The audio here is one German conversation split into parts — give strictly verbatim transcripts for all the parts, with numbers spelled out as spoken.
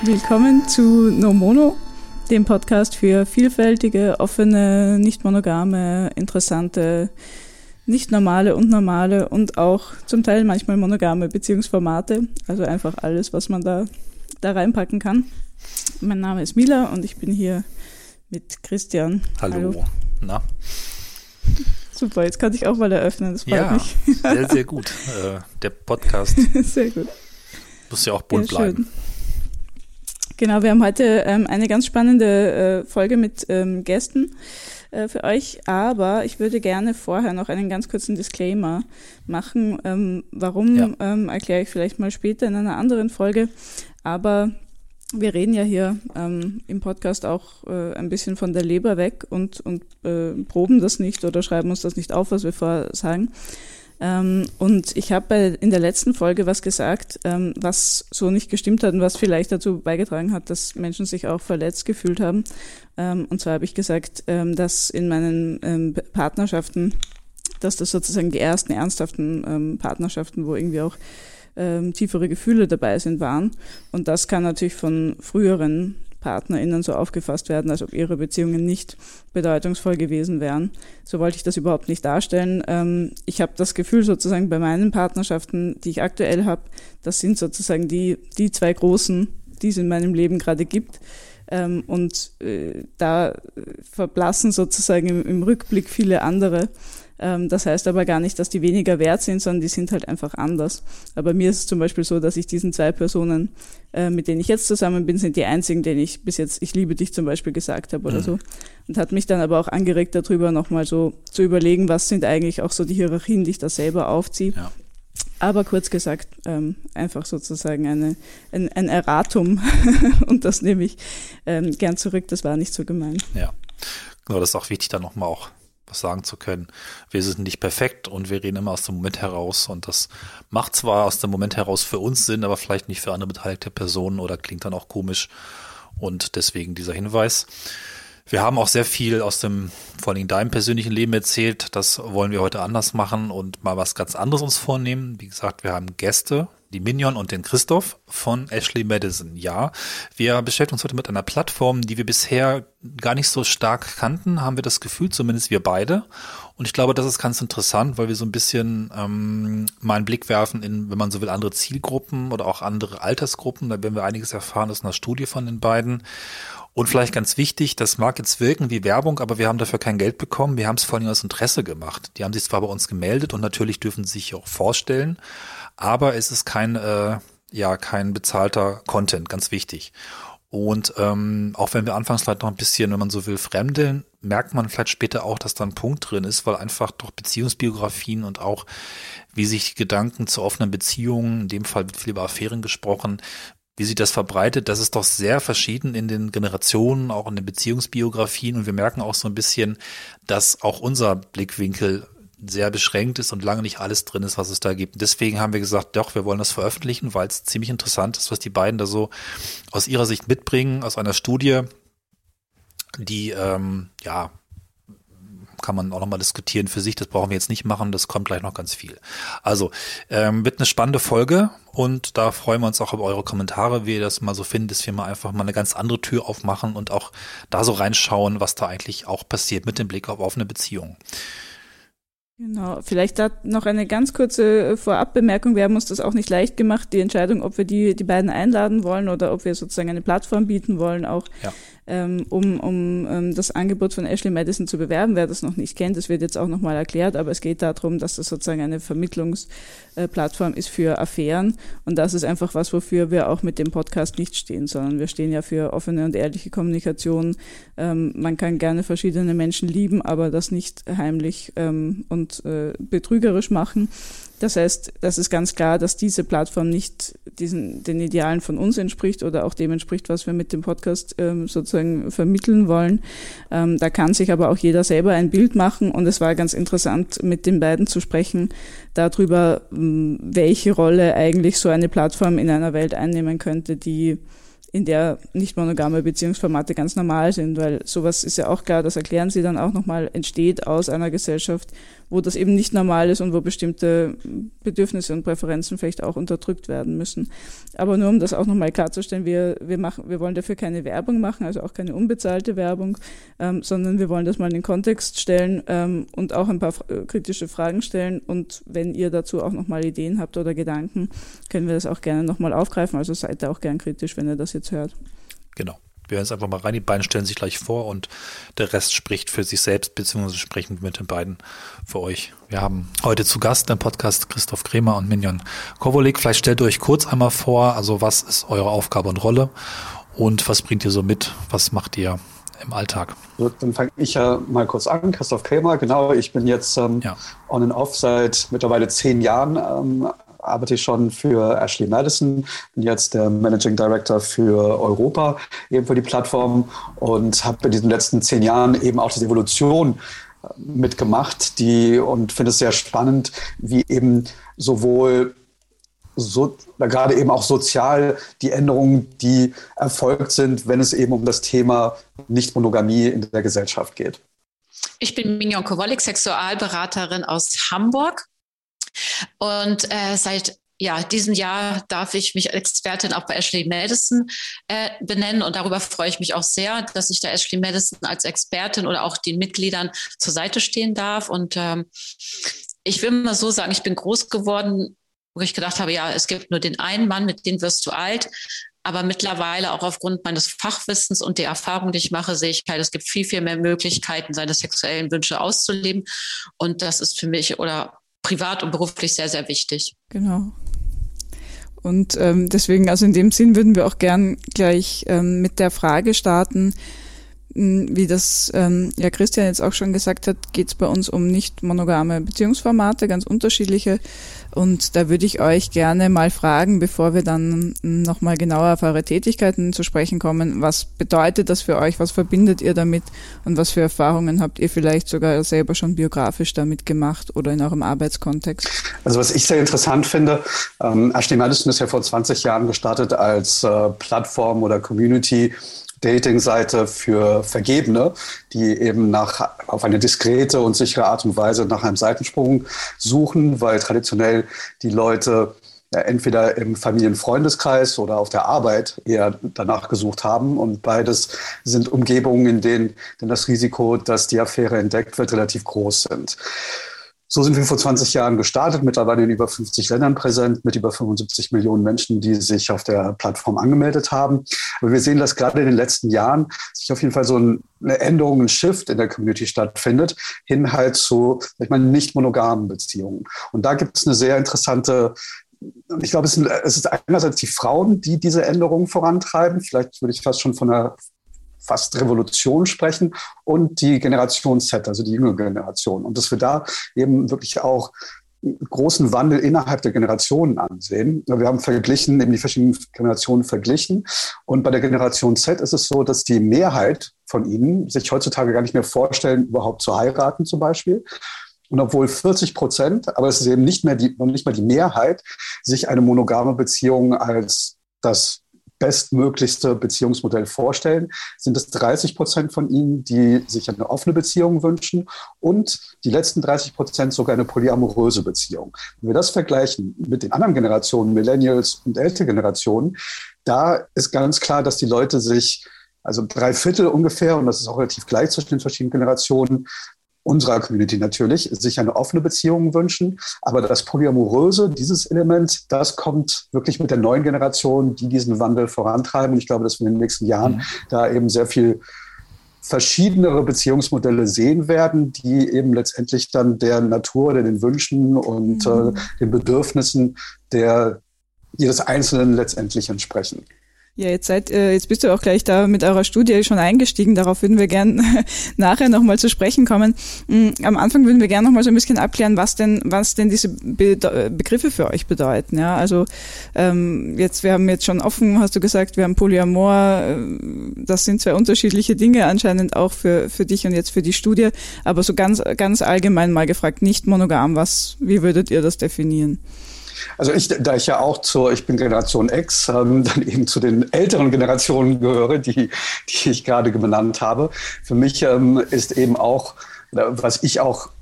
Willkommen zu No Mono, dem Podcast für vielfältige, offene, nicht monogame, interessante, nicht normale und normale und auch zum Teil manchmal monogame Beziehungsformate. Also einfach alles, was man da, da reinpacken kann. Mein Name ist Mila und ich bin hier mit Christian. Hallo. Hallo. Na? Super, jetzt kann ich auch mal eröffnen, das freut ja, mich. sehr, sehr gut. Äh, der Podcast sehr gut. Muss ja auch bunt ja, bleiben. Genau, wir haben heute ähm, eine ganz spannende äh, Folge mit ähm, Gästen äh, für euch, aber ich würde gerne vorher noch einen ganz kurzen Disclaimer machen. Ähm, warum, ja. ähm, erkläre ich vielleicht mal später in einer anderen Folge, aber wir reden ja hier ähm, im Podcast auch äh, ein bisschen von der Leber weg und, und äh, proben das nicht oder schreiben uns das nicht auf, was wir vorher sagen. Ähm, und ich habe in der letzten Folge was gesagt, ähm, was so nicht gestimmt hat und was vielleicht dazu beigetragen hat, dass Menschen sich auch verletzt gefühlt haben. Ähm, und zwar habe ich gesagt, ähm, dass in meinen ähm, Partnerschaften, dass das sozusagen die ersten ernsthaften ähm, Partnerschaften, wo irgendwie auch ähm, tiefere Gefühle dabei sind, waren. Und das kann natürlich von früheren PartnerInnen so aufgefasst werden, als ob ihre Beziehungen nicht bedeutungsvoll gewesen wären. So wollte ich das überhaupt nicht darstellen. Ähm, ich habe das Gefühl sozusagen bei meinen Partnerschaften, die ich aktuell habe, das sind sozusagen die, die zwei großen, die es in meinem Leben gerade gibt. Ähm, und äh, da verblassen sozusagen im, im Rückblick viele andere. Ähm, das heißt aber gar nicht, dass die weniger wert sind, sondern die sind halt einfach anders. Aber mir ist es zum Beispiel so, dass ich diesen zwei Personen, äh, mit denen ich jetzt zusammen bin, sind die einzigen, denen ich bis jetzt ich liebe dich zum Beispiel gesagt habe oder mhm. so. Und hat mich dann aber auch angeregt, darüber nochmal so zu überlegen, was sind eigentlich auch so die Hierarchien, die ich da selber aufziehe. Ja. Aber kurz gesagt, ähm, einfach sozusagen eine, ein, ein Erratum und das nehme ich ähm, gern zurück, das war nicht so gemein. Ja, genau, das ist auch wichtig, da nochmal auch was sagen zu können. Wir sind nicht perfekt und wir reden immer aus dem Moment heraus und das macht zwar aus dem Moment heraus für uns Sinn, aber vielleicht nicht für andere beteiligte Personen oder klingt dann auch komisch und deswegen dieser Hinweis. Wir haben auch sehr viel aus dem, vor allem deinem persönlichen Leben erzählt. Das wollen wir heute anders machen und mal was ganz anderes uns vornehmen. Wie gesagt, wir haben Gäste, die Mignon und den Christoph von Ashley Madison. Ja, wir beschäftigen uns heute mit einer Plattform, die wir bisher gar nicht so stark kannten, haben wir das Gefühl, zumindest wir beide. Und ich glaube, das ist ganz interessant, weil wir so ein bisschen ähm, mal einen Blick werfen in, wenn man so will, andere Zielgruppen oder auch andere Altersgruppen. Da werden wir einiges erfahren aus einer Studie von den beiden. Und vielleicht ganz wichtig, das mag jetzt wirken wie Werbung, aber wir haben dafür kein Geld bekommen. Wir haben es vor allem aus Interesse gemacht. Die haben sich zwar bei uns gemeldet und natürlich dürfen sie sich auch vorstellen, aber es ist kein, äh, ja, kein bezahlter Content, ganz wichtig. Und ähm, auch wenn wir anfangs vielleicht noch ein bisschen, wenn man so will, fremdeln, merkt man vielleicht später auch, dass da ein Punkt drin ist, weil einfach doch Beziehungsbiografien und auch wie sich Gedanken zu offenen Beziehungen, in dem Fall wird viel über Affären gesprochen, wie sich das verbreitet, das ist doch sehr verschieden in den Generationen, auch in den Beziehungsbiografien. Und wir merken auch so ein bisschen, dass auch unser Blickwinkel sehr beschränkt ist und lange nicht alles drin ist, was es da gibt. Deswegen haben wir gesagt, doch, wir wollen das veröffentlichen, weil es ziemlich interessant ist, was die beiden da so aus ihrer Sicht mitbringen, aus einer Studie, die, ähm, ja, kann man auch nochmal diskutieren für sich, das brauchen wir jetzt nicht machen, das kommt gleich noch ganz viel. Also, ähm, wird eine spannende Folge und da freuen wir uns auch über eure Kommentare, wie ihr das mal so findet, dass wir mal einfach mal eine ganz andere Tür aufmachen und auch da so reinschauen, was da eigentlich auch passiert mit dem Blick auf offene Beziehungen. Genau, vielleicht da noch eine ganz kurze Vorabbemerkung. Wir haben uns das auch nicht leicht gemacht, die Entscheidung, ob wir die, die beiden einladen wollen oder ob wir sozusagen eine Plattform bieten wollen, auch ja. ähm, um, um ähm, das Angebot von Ashley Madison zu bewerben. Wer das noch nicht kennt, das wird jetzt auch nochmal erklärt, aber es geht darum, dass das sozusagen eine Vermittlungsplattform ist für Affären und das ist einfach was, wofür wir auch mit dem Podcast nicht stehen, sondern wir stehen ja für offene und ehrliche Kommunikation. Ähm, man kann gerne verschiedene Menschen lieben, aber das nicht heimlich ähm, und betrügerisch machen. Das heißt, das ist ganz klar, dass diese Plattform nicht diesen den Idealen von uns entspricht oder auch dem entspricht, was wir mit dem Podcast ähm, sozusagen vermitteln wollen. Ähm, da kann sich aber auch jeder selber ein Bild machen und es war ganz interessant, mit den beiden zu sprechen, darüber, welche Rolle eigentlich so eine Plattform in einer Welt einnehmen könnte, die in der nicht monogame Beziehungsformate ganz normal sind, weil sowas ist ja auch klar, das erklären sie dann auch nochmal, entsteht aus einer Gesellschaft, wo das eben nicht normal ist und wo bestimmte Bedürfnisse und Präferenzen vielleicht auch unterdrückt werden müssen. Aber nur um das auch nochmal klarzustellen, wir, wir machen, wir wollen dafür keine Werbung machen, also auch keine unbezahlte Werbung, ähm, sondern wir wollen das mal in den Kontext stellen ähm, und auch ein paar f- kritische Fragen stellen. Und wenn ihr dazu auch nochmal Ideen habt oder Gedanken, können wir das auch gerne nochmal aufgreifen. Also seid da auch gern kritisch, wenn ihr das jetzt hört. Genau. Wir hören jetzt einfach mal rein, die beiden stellen sich gleich vor und der Rest spricht für sich selbst, beziehungsweise sprechen mit den beiden für euch. Wir haben heute zu Gast im Podcast Christoph Kremer und Mignon Kowolik. Vielleicht stellt ihr euch kurz einmal vor, also was ist eure Aufgabe und Rolle und was bringt ihr so mit, was macht ihr im Alltag? Dann fange ich ja mal kurz an. Christoph Kremer, genau, ich bin jetzt ähm, ja. on and off seit mittlerweile zehn Jahren ähm, arbeite ich schon für Ashley Madison, bin jetzt der Managing Director für Europa, eben für die Plattform und habe in diesen letzten zehn Jahren eben auch diese Evolution mitgemacht, die und finde es sehr spannend, wie eben sowohl so, gerade eben auch sozial die Änderungen, die erfolgt sind, wenn es eben um das Thema Nichtmonogamie in der Gesellschaft geht. Ich bin Mignon Kowolik, Sexualberaterin aus Hamburg. Und äh, seit ja, diesem Jahr darf ich mich als Expertin auch bei Ashley Madison äh, benennen. Und darüber freue ich mich auch sehr, dass ich da Ashley Madison als Expertin oder auch den Mitgliedern zur Seite stehen darf. Und ähm, ich will mal so sagen, ich bin groß geworden, wo ich gedacht habe, ja, es gibt nur den einen Mann, mit dem wirst du alt. Aber mittlerweile auch aufgrund meines Fachwissens und der Erfahrung, die ich mache, sehe ich halt, es gibt viel, viel mehr Möglichkeiten, seine sexuellen Wünsche auszuleben. Und das ist für mich oder privat und beruflich sehr, sehr wichtig. Genau. Und ähm, deswegen, also in dem Sinn würden wir auch gern gleich ähm, mit der Frage starten, wie das ähm, ja Christian jetzt auch schon gesagt hat, geht es bei uns um nicht monogame Beziehungsformate, ganz unterschiedliche. Und da würde ich euch gerne mal fragen, bevor wir dann nochmal genauer auf eure Tätigkeiten zu sprechen kommen, was bedeutet das für euch, was verbindet ihr damit und was für Erfahrungen habt ihr vielleicht sogar selber schon biografisch damit gemacht oder in eurem Arbeitskontext? Also was ich sehr interessant finde, ähm, Ashley Madison ist ja vor zwanzig Jahren gestartet als äh, Plattform oder Community, Dating-Seite für Vergebene, die eben nach, auf eine diskrete und sichere Art und Weise nach einem Seitensprung suchen, weil traditionell die Leute ja, entweder im Familienfreundeskreis oder auf der Arbeit eher danach gesucht haben. Und beides sind Umgebungen, in denen denn das Risiko, dass die Affäre entdeckt wird, relativ groß sind. So sind wir vor zwanzig Jahren gestartet, mittlerweile in über fünfzig Ländern präsent, mit über fünfundsiebzig Millionen Menschen, die sich auf der Plattform angemeldet haben. Aber wir sehen, dass gerade in den letzten Jahren sich auf jeden Fall so eine Änderung, ein Shift in der Community stattfindet, hin halt zu, ich meine, nicht monogamen Beziehungen. Und da gibt es eine sehr interessante, ich glaube, es sind, es ist einerseits die Frauen, die diese Änderungen vorantreiben. Vielleicht würde ich fast schon von einer fast Revolution sprechen und die Generation Z, also die jüngere Generation. Und dass wir da eben wirklich auch einen großen Wandel innerhalb der Generationen ansehen. Wir haben verglichen, eben die verschiedenen Generationen verglichen. Und bei der Generation Z ist es so, dass die Mehrheit von ihnen sich heutzutage gar nicht mehr vorstellen, überhaupt zu heiraten zum Beispiel. Und obwohl vierzig Prozent, aber es ist eben nicht mehr die, noch nicht mal die Mehrheit, sich eine monogame Beziehung als das bestmöglichste Beziehungsmodell vorstellen, sind es dreißig Prozent von ihnen, die sich eine offene Beziehung wünschen und die letzten dreißig Prozent sogar eine polyamoröse Beziehung. Wenn wir das vergleichen mit den anderen Generationen, Millennials und ältere Generationen, da ist ganz klar, dass die Leute sich, also drei Viertel ungefähr, und das ist auch relativ gleich zwischen den verschiedenen Generationen, unserer Community natürlich, sich eine offene Beziehung wünschen. Aber das Polyamoröse, dieses Element, das kommt wirklich mit der neuen Generation, die diesen Wandel vorantreiben. Und ich glaube, dass wir in den nächsten Jahren mhm. da eben sehr viel verschiedenere Beziehungsmodelle sehen werden, die eben letztendlich dann der Natur, der den Wünschen und mhm. äh, den Bedürfnissen der jedes Einzelnen letztendlich entsprechen. Ja, jetzt seid, äh, jetzt bist du auch gleich da mit eurer Studie schon eingestiegen. Darauf würden wir gern nachher nochmal zu sprechen kommen. Am Anfang würden wir gern nochmal so ein bisschen abklären, was denn, was denn diese Be- Begriffe für euch bedeuten. Ja, also ähm, jetzt, wir haben jetzt schon offen, hast du gesagt, wir haben Polyamor. Das sind zwei unterschiedliche Dinge anscheinend auch für für dich und jetzt für die Studie. Aber so ganz ganz allgemein mal gefragt, nicht monogam. Was? Wie würdet ihr das definieren? Also ich, da ich ja auch zur, ich bin Generation X, ähm, dann eben zu den älteren Generationen gehöre, die, die ich gerade benannt habe. Für mich ähm, ist eben auch, was ich auch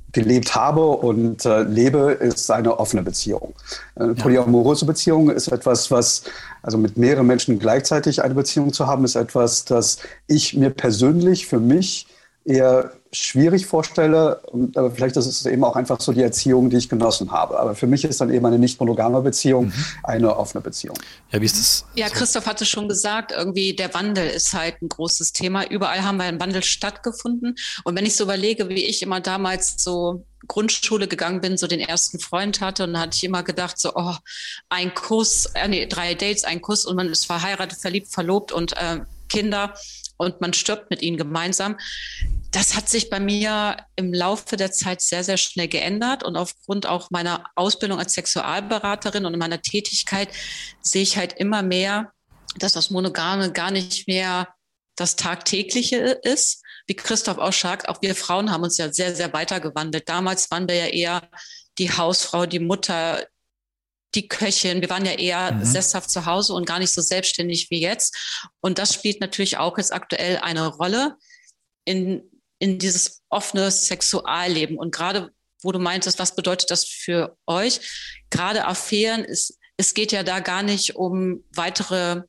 gelebt habe und äh, lebe, ist eine offene Beziehung. Eine ja. polyamoröse Beziehung ist etwas, was, also mit mehreren Menschen gleichzeitig eine Beziehung zu haben, ist etwas, das ich mir persönlich für mich eher schwierig vorstelle. Und, aber vielleicht ist es eben auch einfach so die Erziehung, die ich genossen habe. Aber für mich ist dann eben eine nicht monogame Beziehung mhm. eine offene Beziehung. Ja, wie ist das? Ja, Christoph hatte schon gesagt, irgendwie der Wandel ist halt ein großes Thema. Überall haben wir einen Wandel stattgefunden. Und wenn ich so überlege, wie ich immer damals so Grundschule gegangen bin, so den ersten Freund hatte, und dann hatte ich immer gedacht, so, oh, ein Kuss, äh, nee, drei Dates, ein Kuss und man ist verheiratet, verliebt, verlobt und äh, Kinder und man stirbt mit ihnen gemeinsam. Das hat sich bei mir im Laufe der Zeit sehr, sehr schnell geändert. Und aufgrund auch meiner Ausbildung als Sexualberaterin und meiner Tätigkeit sehe ich halt immer mehr, dass das Monogame gar nicht mehr das Tagtägliche ist. Wie Christoph auch sagt, auch wir Frauen haben uns ja sehr, sehr weitergewandelt. Damals waren wir ja eher die Hausfrau, die Mutter, die Köchin. Wir waren ja eher mhm. sesshaft zu Hause und gar nicht so selbstständig wie jetzt. Und das spielt natürlich auch jetzt aktuell eine Rolle in in dieses offene Sexualleben. Und gerade, wo du meintest, was bedeutet das für euch? Gerade Affären, ist, es geht ja da gar nicht um weitere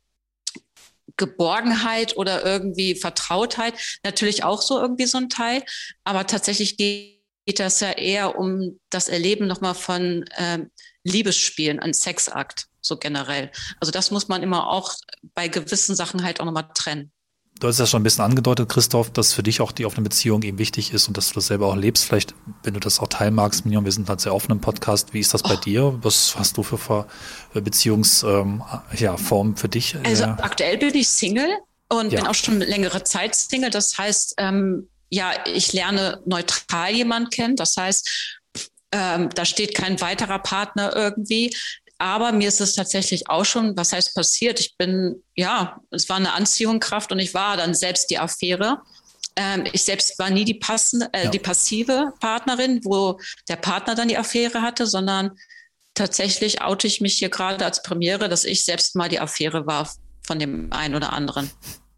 Geborgenheit oder irgendwie Vertrautheit. Natürlich auch so irgendwie so ein Teil. Aber tatsächlich geht das ja eher um das Erleben nochmal von ähm, Liebesspielen, ein Sexakt, so generell. Also das muss man immer auch bei gewissen Sachen halt auch nochmal trennen. Du hast ja schon ein bisschen angedeutet, Christoph, dass für dich auch die offene Beziehung eben wichtig ist und dass du das selber auch lebst. Vielleicht, wenn du das auch teilen magst, Mignon, wir sind halt sehr offen im Podcast. Wie ist das bei oh. dir? Was hast du für, für Beziehungsformen ähm, ja, für dich? Also äh, aktuell bin ich Single und ja. bin auch schon längere Zeit Single. Das heißt, ähm, ja, ich lerne neutral jemanden kennen. Das heißt, ähm, da steht kein weiterer Partner irgendwie. Aber mir ist es tatsächlich auch schon, was heißt passiert? Ich bin, ja, es war eine Anziehungskraft und ich war dann selbst die Affäre. Ähm, ich selbst war nie die passende, äh, ja. die passive Partnerin, wo der Partner dann die Affäre hatte, sondern tatsächlich oute ich mich hier gerade als Premiere, dass ich selbst mal die Affäre war von dem einen oder anderen.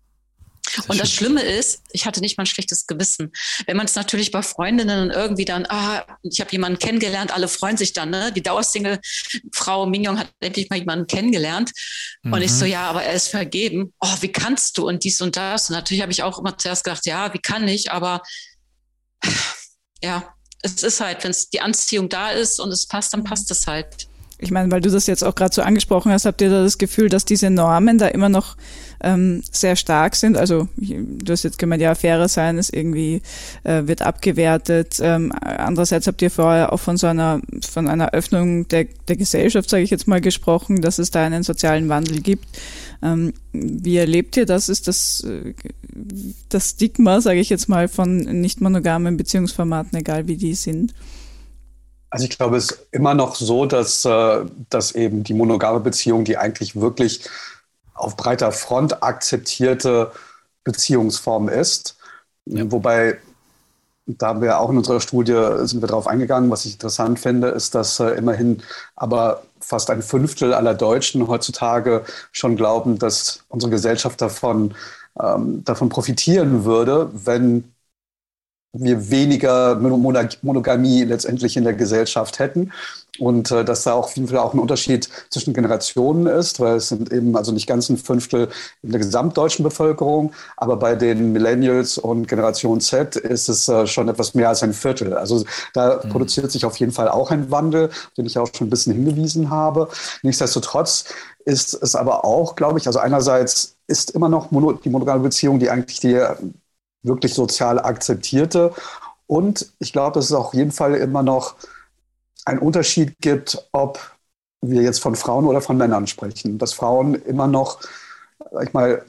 Und das Schlimme ist, ich hatte nicht mal ein schlechtes Gewissen. Wenn man es natürlich bei Freundinnen und irgendwie dann, ah, ich habe jemanden kennengelernt, alle freuen sich dann, ne? Die Dauersingle-Frau Mignon hat endlich mal jemanden kennengelernt. Mhm. Und ich so, ja, aber er ist vergeben. Oh, wie kannst du? Und dies und das. Und natürlich habe ich auch immer zuerst gedacht, ja, wie kann ich? Aber ja, es ist halt, wenn es die Anziehung da ist und es passt, dann passt es halt. Ich meine, weil du das jetzt auch gerade so angesprochen hast, habt ihr da das Gefühl, dass diese Normen da immer noch ähm, sehr stark sind? Also du hast jetzt gemeint, ja, Affäre sein ist irgendwie, äh, wird abgewertet. Ähm, andererseits habt ihr vorher auch von so einer von einer Öffnung der, der Gesellschaft, sage ich jetzt mal, gesprochen, dass es da einen sozialen Wandel gibt. Ähm, wie erlebt ihr das? Ist das das Stigma, sage ich jetzt mal, von nicht monogamen Beziehungsformaten, egal wie die sind? Also ich glaube, es ist immer noch so, dass, äh, dass eben die monogame Beziehung, die eigentlich wirklich auf breiter Front akzeptierte Beziehungsform ist. Ja. Wobei, da haben wir auch in unserer Studie, sind wir darauf eingegangen, was ich interessant finde, ist, dass äh, immerhin aber fast ein Fünftel aller Deutschen heutzutage schon glauben, dass unsere Gesellschaft davon, ähm, davon profitieren würde, wenn wir weniger Monogamie letztendlich in der Gesellschaft hätten und äh, dass da auch auf jeden Fall auch ein Unterschied zwischen Generationen ist, weil es sind eben also nicht ganz ein Fünftel in der gesamtdeutschen Bevölkerung, aber bei den Millennials und Generation Z ist es äh, schon etwas mehr als ein Viertel. Also da mhm. produziert sich auf jeden Fall auch ein Wandel, auf den ich auch schon ein bisschen hingewiesen habe. Nichtsdestotrotz ist es aber auch, glaube ich, also einerseits ist immer noch mono, die monogame Beziehung, die eigentlich die wirklich sozial akzeptierte. Und ich glaube, dass es auf jeden Fall immer noch einen Unterschied gibt, ob wir jetzt von Frauen oder von Männern sprechen. Dass Frauen immer noch, sag ich mal,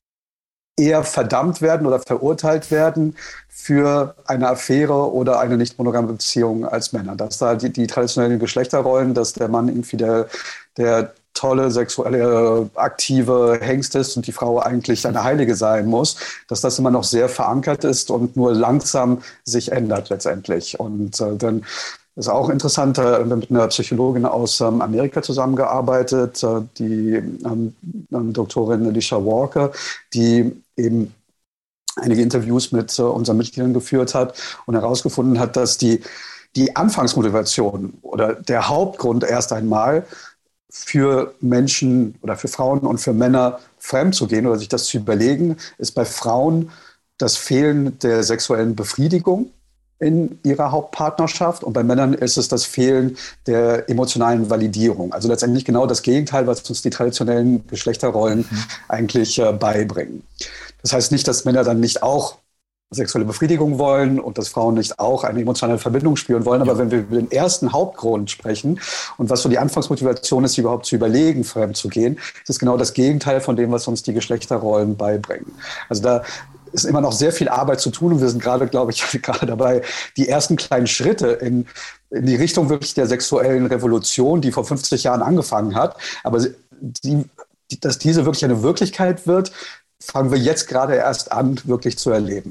eher verdammt werden oder verurteilt werden für eine Affäre oder eine nicht monogame Beziehung als Männer. Dass da die, die traditionellen Geschlechterrollen, dass der Mann irgendwie der, der tolle, sexuelle, aktive Hengst ist und die Frau eigentlich eine Heilige sein muss, dass das immer noch sehr verankert ist und nur langsam sich ändert letztendlich. Und äh, dann ist auch interessant, äh, wir haben mit einer Psychologin aus ähm, Amerika zusammengearbeitet, äh, die ähm, Doktorin Alicia Walker, die eben einige Interviews mit äh, unseren Mitgliedern geführt hat und herausgefunden hat, dass die, die Anfangsmotivation oder der Hauptgrund erst einmal für Menschen oder für Frauen und für Männer fremd zu gehen oder sich das zu überlegen, ist bei Frauen das Fehlen der sexuellen Befriedigung in ihrer Hauptpartnerschaft und bei Männern ist es das Fehlen der emotionalen Validierung. Also letztendlich genau das Gegenteil, was uns die traditionellen Geschlechterrollen mhm. eigentlich äh, beibringen. Das heißt nicht, dass Männer dann nicht auch sexuelle Befriedigung wollen und dass Frauen nicht auch eine emotionale Verbindung spüren wollen. Aber ja. wenn wir über den ersten Hauptgrund sprechen und was so die Anfangsmotivation ist, überhaupt zu überlegen, fremd zu gehen, ist es genau das Gegenteil von dem, was uns die Geschlechterrollen beibringen. Also da ist immer noch sehr viel Arbeit zu tun und wir sind gerade, glaube ich, gerade dabei, die ersten kleinen Schritte in, in die Richtung wirklich der sexuellen Revolution, die vor fünfzig Jahren angefangen hat. Aber die, die, dass diese wirklich eine Wirklichkeit wird, fangen wir jetzt gerade erst an, wirklich zu erleben.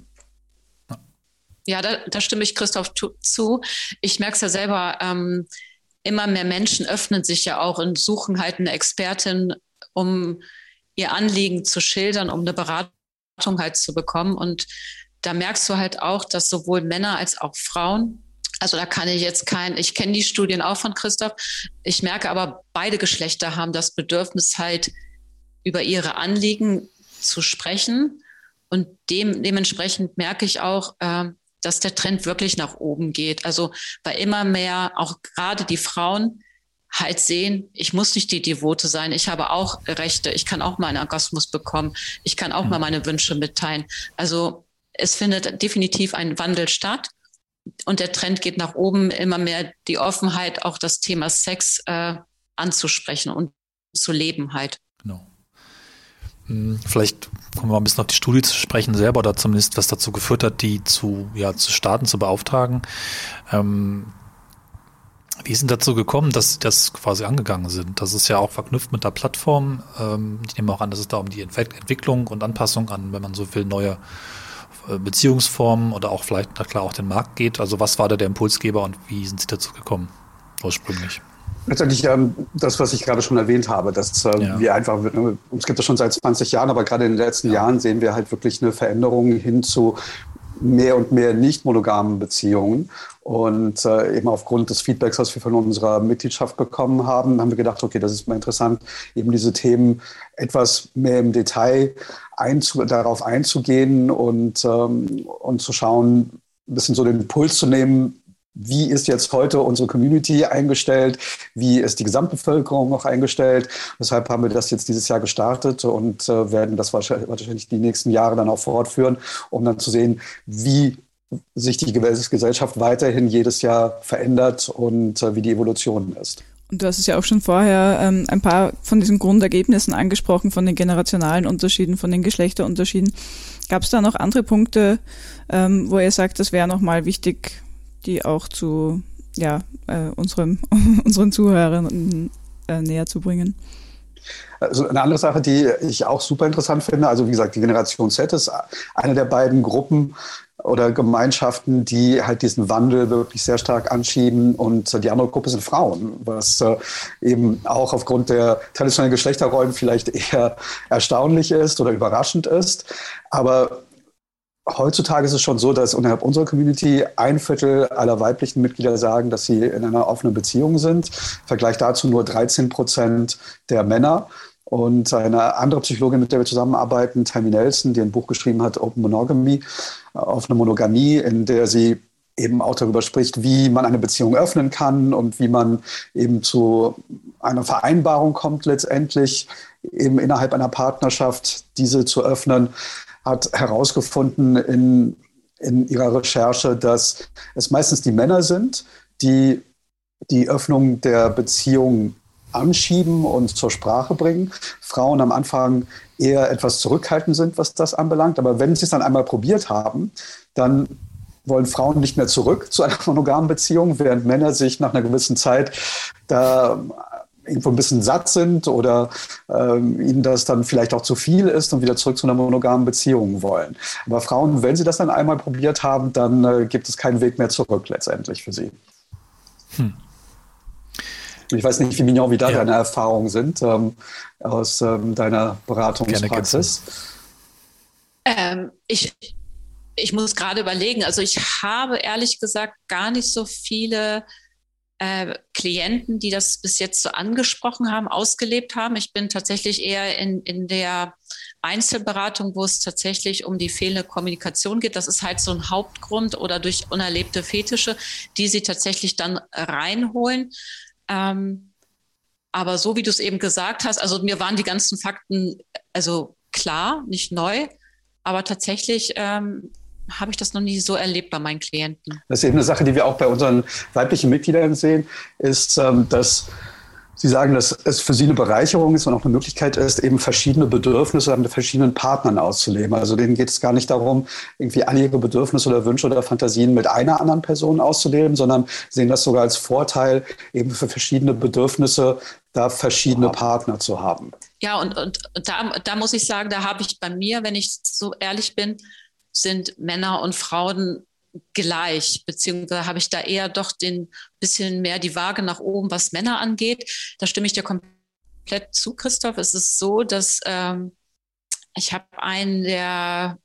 Ja, da, da stimme ich Christoph zu. Ich merke es ja selber, ähm, immer mehr Menschen öffnen sich ja auch und suchen halt eine Expertin, um ihr Anliegen zu schildern, um eine Beratung halt zu bekommen. Und da merkst du halt auch, dass sowohl Männer als auch Frauen, also da kann ich jetzt kein, ich kenne die Studien auch von Christoph, ich merke aber, beide Geschlechter haben das Bedürfnis halt über ihre Anliegen zu sprechen. Und dem, dementsprechend merke ich auch, äh, dass der Trend wirklich nach oben geht. Also bei immer mehr, auch gerade die Frauen, halt sehen, ich muss nicht die Devote sein, ich habe auch Rechte, ich kann auch meinen Orgasmus bekommen, ich kann auch mal meine Wünsche mitteilen. Also es findet definitiv ein Wandel statt und der Trend geht nach oben, immer mehr die Offenheit, auch das Thema Sex äh, anzusprechen und zu leben halt. Genau. Vielleicht kommen wir mal ein bisschen auf die Studie zu sprechen selber oder zumindest was dazu geführt hat, die zu, ja, zu starten, zu beauftragen. Ähm, wie sind dazu gekommen, dass sie das quasi angegangen sind? Das ist ja auch verknüpft mit der Plattform. Ähm, ich nehme auch an, dass es da um die Entwicklung und Anpassung an, wenn man so will, neue Beziehungsformen oder auch vielleicht, na klar, auch den Markt geht. Also was war da der Impulsgeber und wie sind Sie dazu gekommen ursprünglich? Letztendlich ähm, das, was ich gerade schon erwähnt habe, dass äh, ja. wir einfach, ne, uns gibt es schon seit zwanzig Jahren, aber gerade in den letzten ja. Jahren sehen wir halt wirklich eine Veränderung hin zu mehr und mehr nicht monogamen Beziehungen. Und äh, eben aufgrund des Feedbacks, was wir von unserer Mitgliedschaft bekommen haben, haben wir gedacht, okay, das ist mal interessant, eben diese Themen etwas mehr im Detail einzu- darauf einzugehen und, ähm, und zu schauen, ein bisschen so den Puls zu nehmen, wie ist jetzt heute unsere Community eingestellt? Wie ist die Gesamtbevölkerung noch eingestellt? Deshalb haben wir das jetzt dieses Jahr gestartet und äh, werden das wahrscheinlich, wahrscheinlich die nächsten Jahre dann auch fortführen, um dann zu sehen, wie sich die Gesellschaft weiterhin jedes Jahr verändert und äh, wie die Evolution ist. Und du hast es ja auch schon vorher ähm, ein paar von diesen Grundergebnissen angesprochen, von den generationalen Unterschieden, von den Geschlechterunterschieden. Gab es da noch andere Punkte, ähm, wo ihr sagt, das wäre nochmal wichtig, die auch zu ja, äh, unserem, unseren Zuhörern äh, näher zu bringen? Also eine andere Sache, die ich auch super interessant finde, also wie gesagt, die Generation Z ist eine der beiden Gruppen oder Gemeinschaften, die halt diesen Wandel wirklich sehr stark anschieben und die andere Gruppe sind Frauen, was äh, eben auch aufgrund der traditionellen Geschlechterrollen vielleicht eher erstaunlich ist oder überraschend ist, aber heutzutage ist es schon so, dass innerhalb unserer Community ein Viertel aller weiblichen Mitglieder sagen, dass sie in einer offenen Beziehung sind. Im Vergleich dazu nur dreizehn Prozent der Männer. Und eine andere Psychologin, mit der wir zusammenarbeiten, Tammy Nelson, die ein Buch geschrieben hat, Open Monogamy, offene Monogamie, in der sie eben auch darüber spricht, wie man eine Beziehung öffnen kann und wie man eben zu einer Vereinbarung kommt letztendlich, eben innerhalb einer Partnerschaft diese zu öffnen, hat herausgefunden in, in ihrer Recherche, dass es meistens die Männer sind, die die Öffnung der Beziehung anschieben und zur Sprache bringen. Frauen am Anfang eher etwas zurückhaltend sind, was das anbelangt. Aber wenn sie es dann einmal probiert haben, dann wollen Frauen nicht mehr zurück zu einer monogamen Beziehung, während Männer sich nach einer gewissen Zeit da irgendwo ein bisschen satt sind oder ähm, ihnen das dann vielleicht auch zu viel ist und wieder zurück zu einer monogamen Beziehung wollen. Aber Frauen, wenn sie das dann einmal probiert haben, dann äh, gibt es keinen Weg mehr zurück letztendlich für sie. Hm. Ich weiß nicht, wie Mignon, wie da ja. deine Erfahrungen sind ähm, aus ähm, deiner Beratungspraxis. Ähm, ich, ich muss gerade überlegen, also ich habe ehrlich gesagt gar nicht so viele äh, Klienten, die das bis jetzt so angesprochen haben, ausgelebt haben. Ich bin tatsächlich eher in, in der Einzelberatung, wo es tatsächlich um die fehlende Kommunikation geht. Das ist halt so ein Hauptgrund oder durch unerlebte Fetische, die sie tatsächlich dann reinholen. Ähm, aber so wie du es eben gesagt hast, also mir waren die ganzen Fakten also klar, nicht neu, aber tatsächlich ähm, habe ich das noch nie so erlebt bei meinen Klienten. Das ist eben eine Sache, die wir auch bei unseren weiblichen Mitgliedern sehen, ist, ähm, dass Sie sagen, dass es für Sie eine Bereicherung ist und auch eine Möglichkeit ist, eben verschiedene Bedürfnisse mit verschiedenen Partnern auszuleben. Also denen geht es gar nicht darum, irgendwie alle ihre Bedürfnisse oder Wünsche oder Fantasien mit einer anderen Person auszuleben, sondern sehen das sogar als Vorteil, eben für verschiedene Bedürfnisse da verschiedene Partner zu haben. Ja, und, und da, da muss ich sagen, da habe ich bei mir, wenn ich so ehrlich bin, sind Männer und Frauen gleich, beziehungsweise habe ich da eher doch den bisschen mehr die Waage nach oben, was Männer angeht. Da stimme ich dir komplett zu, Christoph. Es ist so, dass ähm, ich habe einen, der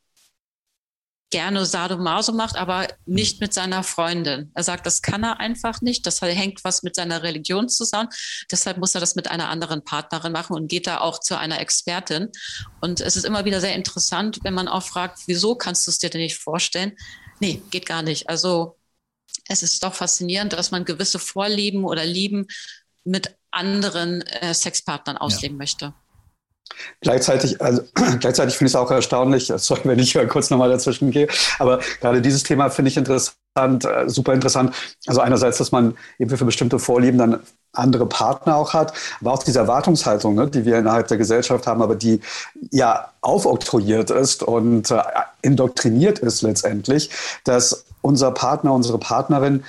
gerne Sadomaso macht, aber nicht mit seiner Freundin. Er sagt, das kann er einfach nicht. Das hängt was mit seiner Religion zusammen. Deshalb muss er das mit einer anderen Partnerin machen und geht da auch zu einer Expertin. Und es ist immer wieder sehr interessant, wenn man auch fragt, wieso kannst du es dir denn nicht vorstellen? Nee, geht gar nicht. Also es ist doch faszinierend, dass man gewisse Vorlieben oder Lieben mit anderen äh, Sexpartnern ausleben ja. möchte. Gleichzeitig, also, gleichzeitig finde ich es auch erstaunlich, sorry, wenn ich kurz nochmal dazwischen gehe, aber gerade dieses Thema finde ich interessant, äh, super interessant. Also einerseits, dass man eben für bestimmte Vorlieben dann andere Partner auch hat, aber auch diese Erwartungshaltung, ne, die wir innerhalb der Gesellschaft haben, aber die ja aufoktroyiert ist und äh, indoktriniert ist letztendlich, dass unser Partner, unsere Partnerin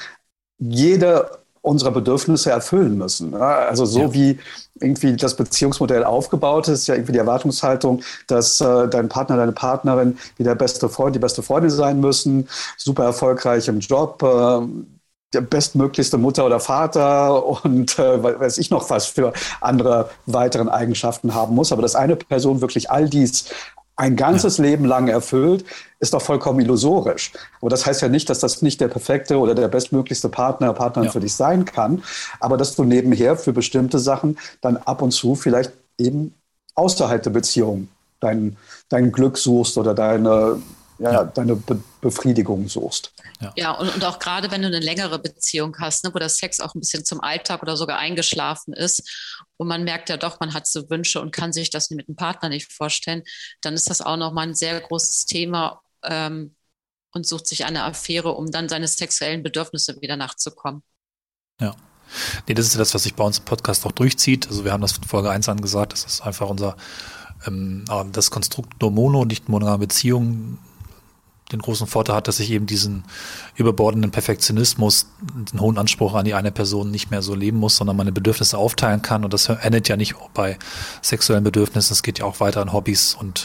jede unserer Bedürfnisse erfüllen müssen. Also so ja. wie irgendwie das Beziehungsmodell aufgebaut ist, ja irgendwie die Erwartungshaltung, dass äh, dein Partner, deine Partnerin wie der beste Freund, die beste Freundin sein müssen, super erfolgreich im Job, äh, der bestmöglichste Mutter oder Vater und äh, weiß ich noch was für andere weiteren Eigenschaften haben muss. Aber dass eine Person wirklich all dies ein ganzes ja. Leben lang erfüllt, ist doch vollkommen illusorisch. Aber das heißt ja nicht, dass das nicht der perfekte oder der bestmöglichste Partner, Partnerin ja. für dich sein kann, aber dass du nebenher für bestimmte Sachen dann ab und zu vielleicht eben außerhalb der Beziehung dein, dein Glück suchst oder deine, ja, ja. deine Be- Befriedigung suchst. Ja, ja und, und auch gerade, wenn du eine längere Beziehung hast, ne, wo der Sex auch ein bisschen zum Alltag oder sogar eingeschlafen ist und man merkt ja doch, man hat so Wünsche und kann sich das mit einem Partner nicht vorstellen, dann ist das auch nochmal ein sehr großes Thema ähm, und sucht sich eine Affäre, um dann seine sexuellen Bedürfnisse wieder nachzukommen. Ja. Nee, das ist ja das, was sich bei uns im Podcast auch durchzieht. Also wir haben das von Folge eins an gesagt, das ist einfach unser ähm, das Konstrukt nur Mono, nicht monogame Beziehungen, den großen Vorteil hat, dass ich eben diesen überbordenden Perfektionismus, den hohen Anspruch an die eine Person nicht mehr so leben muss, sondern meine Bedürfnisse aufteilen kann. Und das endet ja nicht bei sexuellen Bedürfnissen, es geht ja auch weiter an Hobbys und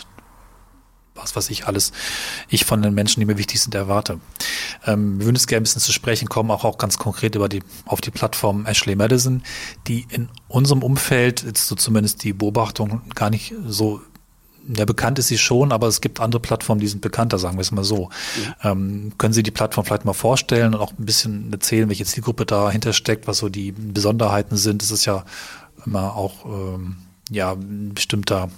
was weiß ich alles, ich von den Menschen, die mir wichtig sind, erwarte. Ähm, wir würden jetzt gerne ein bisschen zu sprechen kommen, auch, auch ganz konkret über die, auf die Plattform Ashley Madison, die in unserem Umfeld, jetzt so zumindest die Beobachtung, gar nicht so ja, bekannt ist sie schon, aber es gibt andere Plattformen, die sind bekannter, sagen wir es mal so. Mhm. Ähm, können Sie die Plattform vielleicht mal vorstellen und auch ein bisschen erzählen, welche Zielgruppe dahinter steckt, was so die Besonderheiten sind? Es ist ja immer auch ähm, ja, ein bestimmter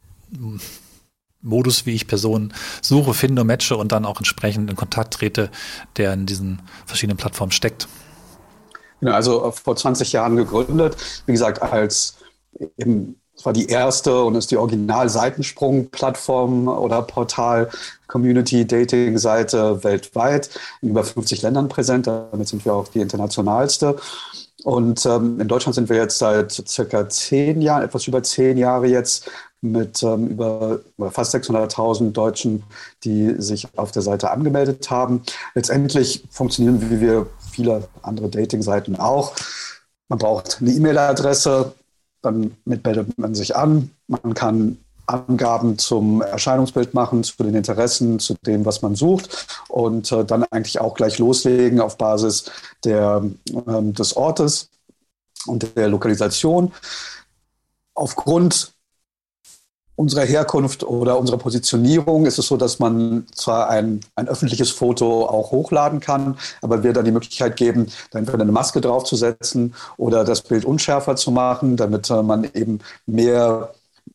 Modus, wie ich Personen suche, finde, matche und dann auch entsprechend in Kontakt trete, der in diesen verschiedenen Plattformen steckt. Ja, also vor zwanzig Jahren gegründet, wie gesagt, als eben es war die erste und ist die Original-Seitensprung-Plattform oder Portal, Community-Dating-Seite weltweit, in über fünfzig Ländern präsent. Damit sind wir auch die internationalste. Und ähm, in Deutschland sind wir jetzt seit circa zehn Jahren, etwas über zehn Jahre jetzt, mit ähm, über, über fast sechshunderttausend Deutschen, die sich auf der Seite angemeldet haben. Letztendlich funktionieren wie wir viele andere Dating-Seiten auch. Man braucht eine E-Mail-Adresse, dann meldet man sich an. Man kann Angaben zum Erscheinungsbild machen, zu den Interessen, zu dem, was man sucht und äh, dann eigentlich auch gleich loslegen auf Basis der, ähm, des Ortes und der Lokalisation. Aufgrund unserer Herkunft oder unserer Positionierung ist es so, dass man zwar ein, ein öffentliches Foto auch hochladen kann, aber wir dann die Möglichkeit geben, da entweder eine Maske draufzusetzen oder das Bild unschärfer zu machen, damit äh, man eben mehr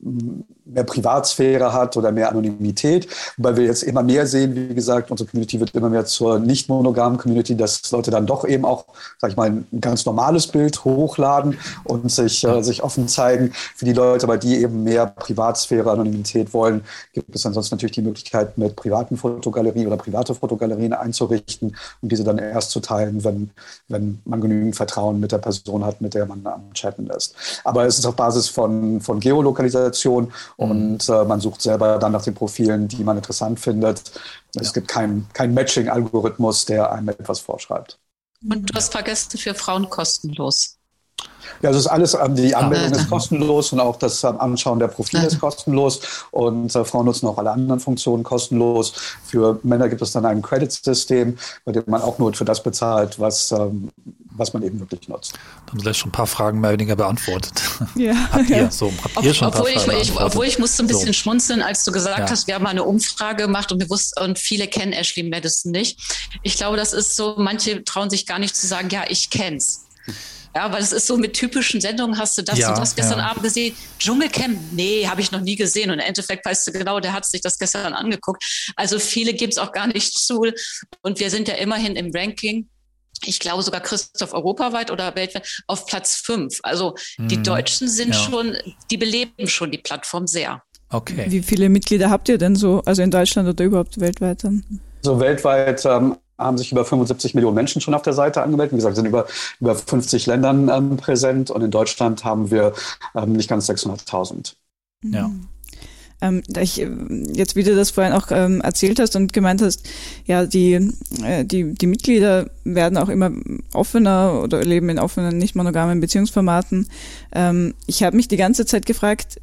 mehr Privatsphäre hat oder mehr Anonymität, weil wir jetzt immer mehr sehen, wie gesagt, unsere Community wird immer mehr zur nicht monogamen Community, dass Leute dann doch eben auch, sag ich mal, ein ganz normales Bild hochladen und sich, äh, sich offen zeigen. Für die Leute, aber die eben mehr Privatsphäre, Anonymität wollen, gibt es ansonsten natürlich die Möglichkeit, mit privaten Fotogalerien oder private Fotogalerien einzurichten und diese dann erst zu teilen, wenn, wenn man genügend Vertrauen mit der Person hat, mit der man am Chatten ist. Aber es ist auf Basis von, von Geolokalisation und äh, man sucht selber dann nach den Profilen, die man interessant findet. Es ja. gibt keinen kein Matching-Algorithmus, der einem etwas vorschreibt. Und du hast vergessen, für Frauen kostenlos. Ja, also ist alles, die Anmeldung ist kostenlos und auch das Anschauen der Profile ist kostenlos und äh, Frauen nutzen auch alle anderen Funktionen kostenlos. Für Männer gibt es dann ein Credit-System, bei dem man auch nur für das bezahlt, was, ähm, was man eben wirklich nutzt. Da haben Sie schon ein paar Fragen mehr oder weniger beantwortet. Ja. Habt ihr, ja. so, habt Ob, ihr schon obwohl, ein paar ich, ich, obwohl ich musste ein bisschen so. schmunzeln, als du gesagt ja. hast, wir haben mal eine Umfrage gemacht und wir wussten, und viele kennen Ashley Madison nicht. Ich glaube, das ist so, manche trauen sich gar nicht zu sagen, ja, ich kenn's. Ja, weil es ist so, mit typischen Sendungen hast du das ja, und das gestern ja. Abend gesehen. Dschungelcamp, nee, habe ich noch nie gesehen. Und im Endeffekt weißt du genau, der hat sich das gestern angeguckt. Also viele geben es auch gar nicht zu. Und wir sind ja immerhin im Ranking, ich glaube sogar Christoph europaweit oder weltweit, auf Platz fünf. Also mhm. die Deutschen sind ja. schon, die beleben schon die Plattform sehr. Okay. Wie viele Mitglieder habt ihr denn so, also in Deutschland oder überhaupt weltweit dann? So weltweit ähm, haben sich über fünfundsiebzig Millionen Menschen schon auf der Seite angemeldet. Wie gesagt, sind über, über fünfzig Ländern ähm, präsent und in Deutschland haben wir ähm, nicht ganz sechshunderttausend. Ja. Ähm, da ich jetzt, wie du das vorhin auch ähm, erzählt hast und gemeint hast, ja, die, äh, die, die Mitglieder werden auch immer offener oder leben in offenen, nicht monogamen Beziehungsformaten. Ähm, ich habe mich die ganze Zeit gefragt,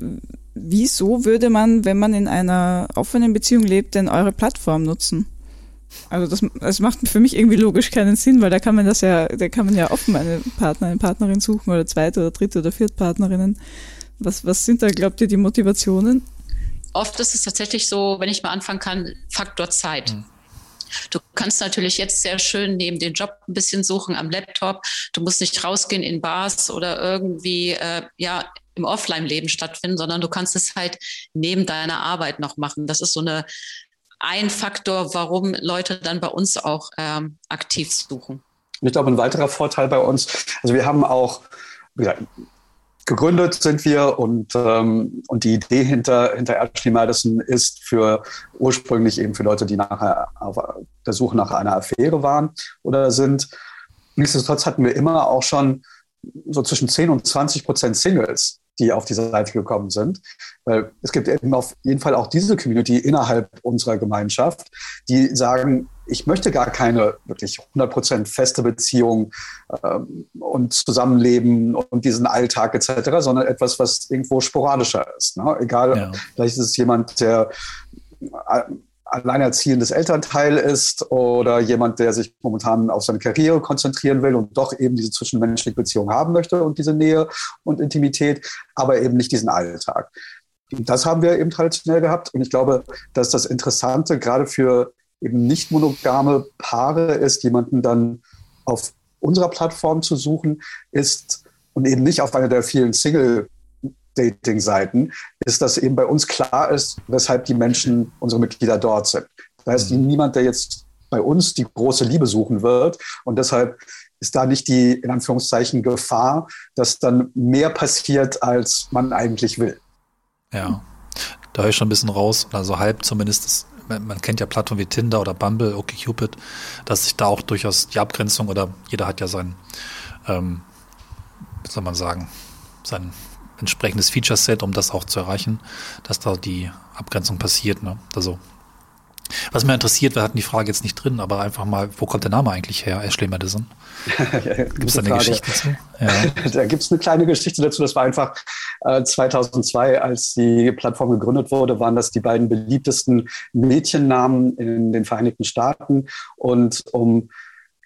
wieso würde man, wenn man in einer offenen Beziehung lebt, denn eure Plattform nutzen? Also das, das macht für mich irgendwie logisch keinen Sinn, weil da kann man das ja, da kann man ja offen eine Partner, eine Partnerin suchen oder zweite oder dritte oder vierte Partnerinnen. Was, was sind da, glaubt ihr, die Motivationen? Oft ist es tatsächlich so, wenn ich mal anfangen kann, Faktor Zeit. Mhm. Du kannst natürlich jetzt sehr schön neben den Job ein bisschen suchen am Laptop. Du musst nicht rausgehen in Bars oder irgendwie äh, ja im Offline-Leben stattfinden, sondern du kannst es halt neben deiner Arbeit noch machen. Das ist so eine ein Faktor, warum Leute dann bei uns auch ähm, aktiv suchen. Und ich glaube, ein weiterer Vorteil bei uns, also wir haben auch, wie gesagt, gegründet sind wir und, ähm, und die Idee hinter, hinter Ashley Madison ist für ursprünglich eben für Leute, die nachher auf der Suche nach einer Affäre waren oder sind. Nichtsdestotrotz hatten wir immer auch schon so zwischen zehn und zwanzig Prozent Singles, die auf diese Seite gekommen sind. Weil es gibt eben auf jeden Fall auch diese Community innerhalb unserer Gemeinschaft, die sagen, ich möchte gar keine wirklich hundert Prozent feste Beziehung ähm, und Zusammenleben und diesen Alltag et cetera, sondern etwas, was irgendwo sporadischer ist. Ne? Egal, ja. Vielleicht ist es jemand, der alleinerziehendes Elternteil ist oder jemand, der sich momentan auf seine Karriere konzentrieren will und doch eben diese zwischenmenschliche Beziehung haben möchte und diese Nähe und Intimität, aber eben nicht diesen Alltag. Das haben wir eben traditionell gehabt und ich glaube, dass das Interessante gerade für eben nicht monogame Paare ist, jemanden dann auf unserer Plattform zu suchen, ist und eben nicht auf einer der vielen Single Dating-Seiten, ist, dass eben bei uns klar ist, weshalb die Menschen, unsere Mitglieder dort sind. Da ist mhm. niemand, der jetzt bei uns die große Liebe suchen wird und deshalb ist da nicht die, in Anführungszeichen, Gefahr, dass dann mehr passiert, als man eigentlich will. Ja, da höre ich schon ein bisschen raus, also halb zumindest, das, man kennt ja Plattformen wie Tinder oder Bumble, OkCupid, dass sich da auch durchaus die Abgrenzung oder jeder hat ja sein, ähm, wie soll man sagen, sein entsprechendes Feature-Set, um das auch zu erreichen, dass da die Abgrenzung passiert. Ne? Also, was mich interessiert, wir hatten die Frage jetzt nicht drin, aber einfach mal, wo kommt der Name eigentlich her, Ashley Madison? Gibt es da eine Frage. Geschichte zu? Ja. Da gibt es eine kleine Geschichte dazu. Das war einfach äh, zweitausendzwei, als die Plattform gegründet wurde, waren das die beiden beliebtesten Mädchennamen in den Vereinigten Staaten. Und um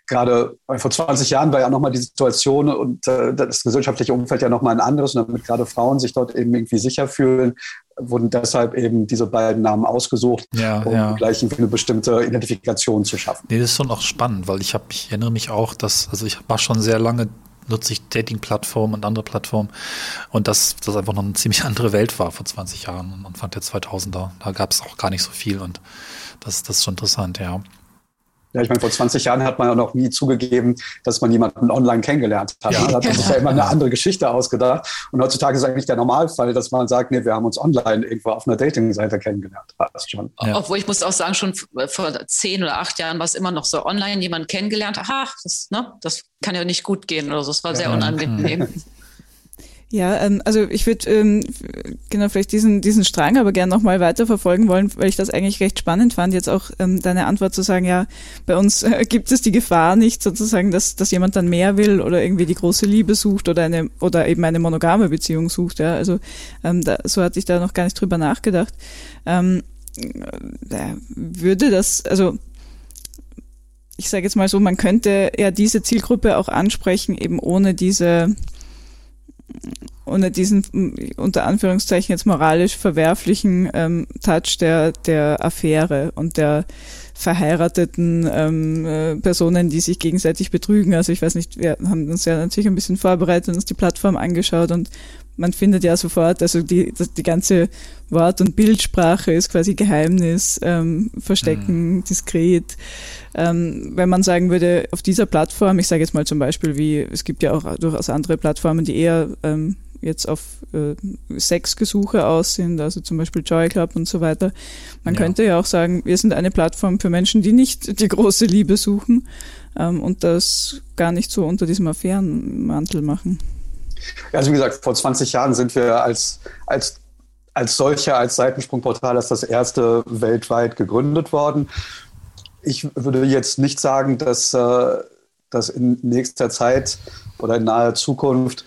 gerade vor zwanzig Jahren war ja nochmal die Situation und äh, das gesellschaftliche Umfeld ja nochmal ein anderes. Und damit gerade Frauen sich dort eben irgendwie sicher fühlen, wurden deshalb eben diese beiden Namen ausgesucht, ja, um ja. gleich eine bestimmte Identifikation zu schaffen. Nee, das ist schon auch spannend, weil ich habe, ich erinnere mich auch, dass, also ich war schon sehr lange, nutze ich Dating-Plattformen und andere Plattformen und dass das einfach noch eine ziemlich andere Welt war vor zwanzig Jahren, Anfang der zweitausender. Da gab es auch gar nicht so viel und das, das ist schon interessant, ja. Ja, ich meine, vor zwanzig Jahren hat man ja noch nie zugegeben, dass man jemanden online kennengelernt hat. Ja. Man hat sich ja immer eine andere Geschichte ausgedacht. Und heutzutage ist eigentlich der Normalfall, dass man sagt, nee, wir haben uns online irgendwo auf einer Dating-Seite kennengelernt. Passt schon. Ja. Obwohl ich muss auch sagen, schon vor zehn oder acht Jahren war es immer noch so online, jemanden kennengelernt. Aha, das, ne, das kann ja nicht gut gehen oder so. Das war sehr ja. unangenehm. Ja, ähm, also ich würde ähm, genau vielleicht diesen diesen Strang aber gerne nochmal weiterverfolgen wollen, weil ich das eigentlich recht spannend fand, jetzt auch ähm, deine Antwort zu sagen, ja, bei uns äh, gibt es die Gefahr nicht sozusagen, dass dass jemand dann mehr will oder irgendwie die große Liebe sucht oder eine oder eben eine monogame Beziehung sucht, ja, also ähm, da, so hatte ich da noch gar nicht drüber nachgedacht. Ähm, äh, würde das, also ich sage jetzt mal so, man könnte ja diese Zielgruppe auch ansprechen, eben ohne diese ohne diesen unter Anführungszeichen jetzt moralisch verwerflichen ähm, Touch der der Affäre und der verheirateten ähm, äh, Personen, die sich gegenseitig betrügen. Also ich weiß nicht, wir haben uns ja natürlich ein bisschen vorbereitet und uns die Plattform angeschaut und man findet ja sofort, also die das, die ganze Wort- und Bildsprache ist quasi Geheimnis, ähm, Verstecken, mhm. diskret. Ähm, wenn man sagen würde, auf dieser Plattform, ich sage jetzt mal zum Beispiel, wie es gibt ja auch durchaus andere Plattformen, die eher ähm, jetzt auf äh, Sexgesuche aus sind, also zum Beispiel Joy Club und so weiter. Man ja. könnte ja auch sagen, wir sind eine Plattform für Menschen, die nicht die große Liebe suchen ähm, und das gar nicht so unter diesem Affärenmantel machen. Also wie gesagt, vor zwanzig Jahren sind wir als, als, als solcher, als Seitensprungportal, als das erste weltweit gegründet worden. Ich würde jetzt nicht sagen, dass, äh, dass in nächster Zeit oder in naher Zukunft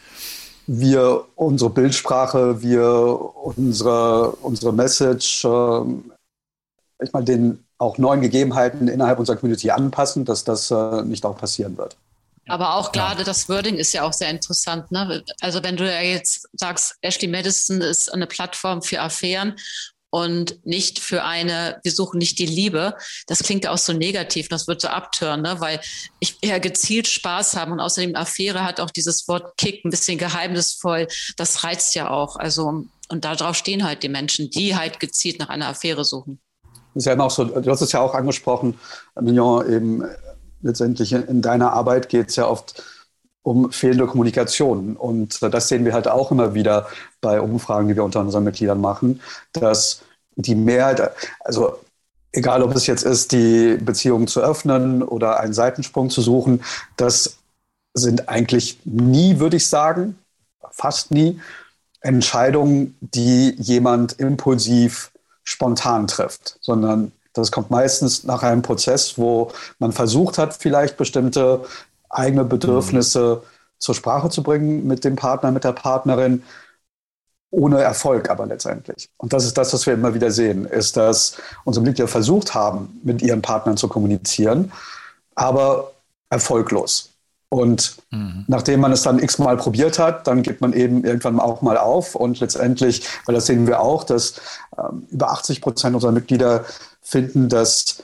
wir unsere Bildsprache, wir unsere, unsere Message, äh, ich meine, den auch neuen Gegebenheiten innerhalb unserer Community anpassen, dass das äh, nicht auch passieren wird. Aber auch gerade das Wording ist ja auch sehr interessant, ne? Also wenn du ja jetzt sagst, Ashley Madison ist eine Plattform für Affären und nicht für eine, wir suchen nicht die Liebe, das klingt ja auch so negativ, das wird so abtören, ne? Weil ich eher gezielt Spaß haben und außerdem Affäre hat auch dieses Wort Kick, ein bisschen geheimnisvoll, das reizt ja auch. Also und darauf stehen halt die Menschen, die halt gezielt nach einer Affäre suchen. Das ist ja immer auch so, du hast es ja auch angesprochen, Mignon, eben letztendlich in deiner Arbeit geht es ja oft um fehlende Kommunikation. Und das sehen wir halt auch immer wieder bei Umfragen, die wir unter unseren Mitgliedern machen, dass die Mehrheit, also egal ob es jetzt ist, die Beziehung zu öffnen oder einen Seitensprung zu suchen, das sind eigentlich nie, würde ich sagen, fast nie, Entscheidungen, die jemand impulsiv spontan trifft, sondern das kommt meistens nach einem Prozess, wo man versucht hat, vielleicht bestimmte eigene Bedürfnisse mhm. zur Sprache zu bringen mit dem Partner, mit der Partnerin, ohne Erfolg aber letztendlich. Und das ist das, was wir immer wieder sehen, ist, dass unsere Mitglieder versucht haben, mit ihren Partnern zu kommunizieren, aber erfolglos. Und mhm. nachdem man es dann x-mal probiert hat, dann gibt man eben irgendwann auch mal auf. Und letztendlich, weil das sehen wir auch, dass ähm, über achtzig Prozent unserer Mitglieder finden, dass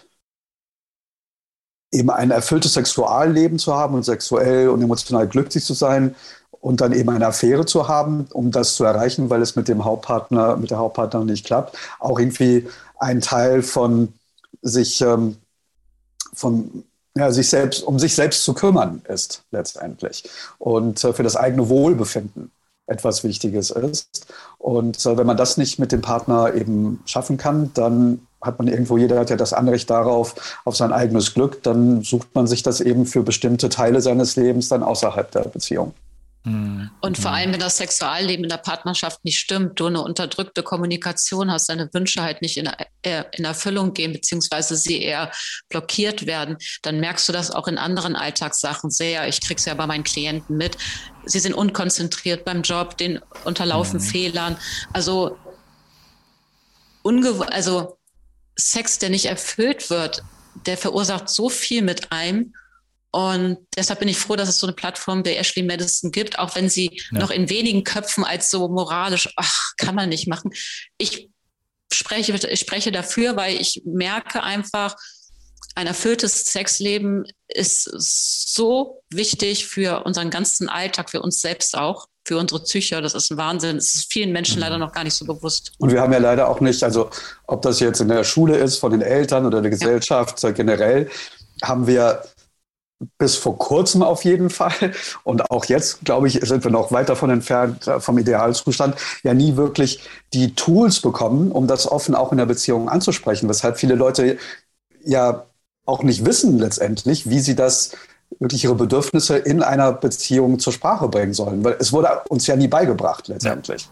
eben ein erfülltes Sexualleben zu haben und sexuell und emotional glücklich zu sein und dann eben eine Affäre zu haben, um das zu erreichen, weil es mit dem Hauptpartner, mit der Hauptpartnerin nicht klappt, auch irgendwie ein Teil von sich, ähm, von ja, sich selbst, um sich selbst zu kümmern ist letztendlich und äh, für das eigene Wohlbefinden etwas Wichtiges ist. Und äh, wenn man das nicht mit dem Partner eben schaffen kann, dann hat man irgendwo, jeder hat ja das Anrecht darauf, auf sein eigenes Glück, dann sucht man sich das eben für bestimmte Teile seines Lebens dann außerhalb der Beziehung. Und vor allem, wenn das Sexualleben in der Partnerschaft nicht stimmt, du eine unterdrückte Kommunikation hast, deine Wünsche halt nicht in, in Erfüllung gehen, beziehungsweise sie eher blockiert werden, dann merkst du das auch in anderen Alltagssachen sehr. Ich krieg's ja bei meinen Klienten mit. Sie sind unkonzentriert beim Job, denen unterlaufen mhm. Fehlern. Also, ungew- also Sex, der nicht erfüllt wird, der verursacht so viel mit einem. Und deshalb bin ich froh, dass es so eine Plattform der Ashley Madison gibt, auch wenn sie ja. noch in wenigen Köpfen als so moralisch, ach, kann man nicht machen. Ich spreche, ich spreche dafür, weil ich merke einfach, ein erfülltes Sexleben ist so wichtig für unseren ganzen Alltag, für uns selbst auch, für unsere Psyche. Das ist ein Wahnsinn. Das ist vielen Menschen leider noch gar nicht so bewusst. Und wir haben ja leider auch nicht, also ob das jetzt in der Schule ist, von den Eltern oder der Gesellschaft, ja. generell, haben wir bis vor kurzem auf jeden Fall und auch jetzt, glaube ich, sind wir noch weit davon entfernt vom Idealzustand, ja nie wirklich die Tools bekommen, um das offen auch in der Beziehung anzusprechen, weshalb viele Leute ja auch nicht wissen letztendlich, wie sie das wirklich ihre Bedürfnisse in einer Beziehung zur Sprache bringen sollen. Weil es wurde uns ja nie beigebracht letztendlich.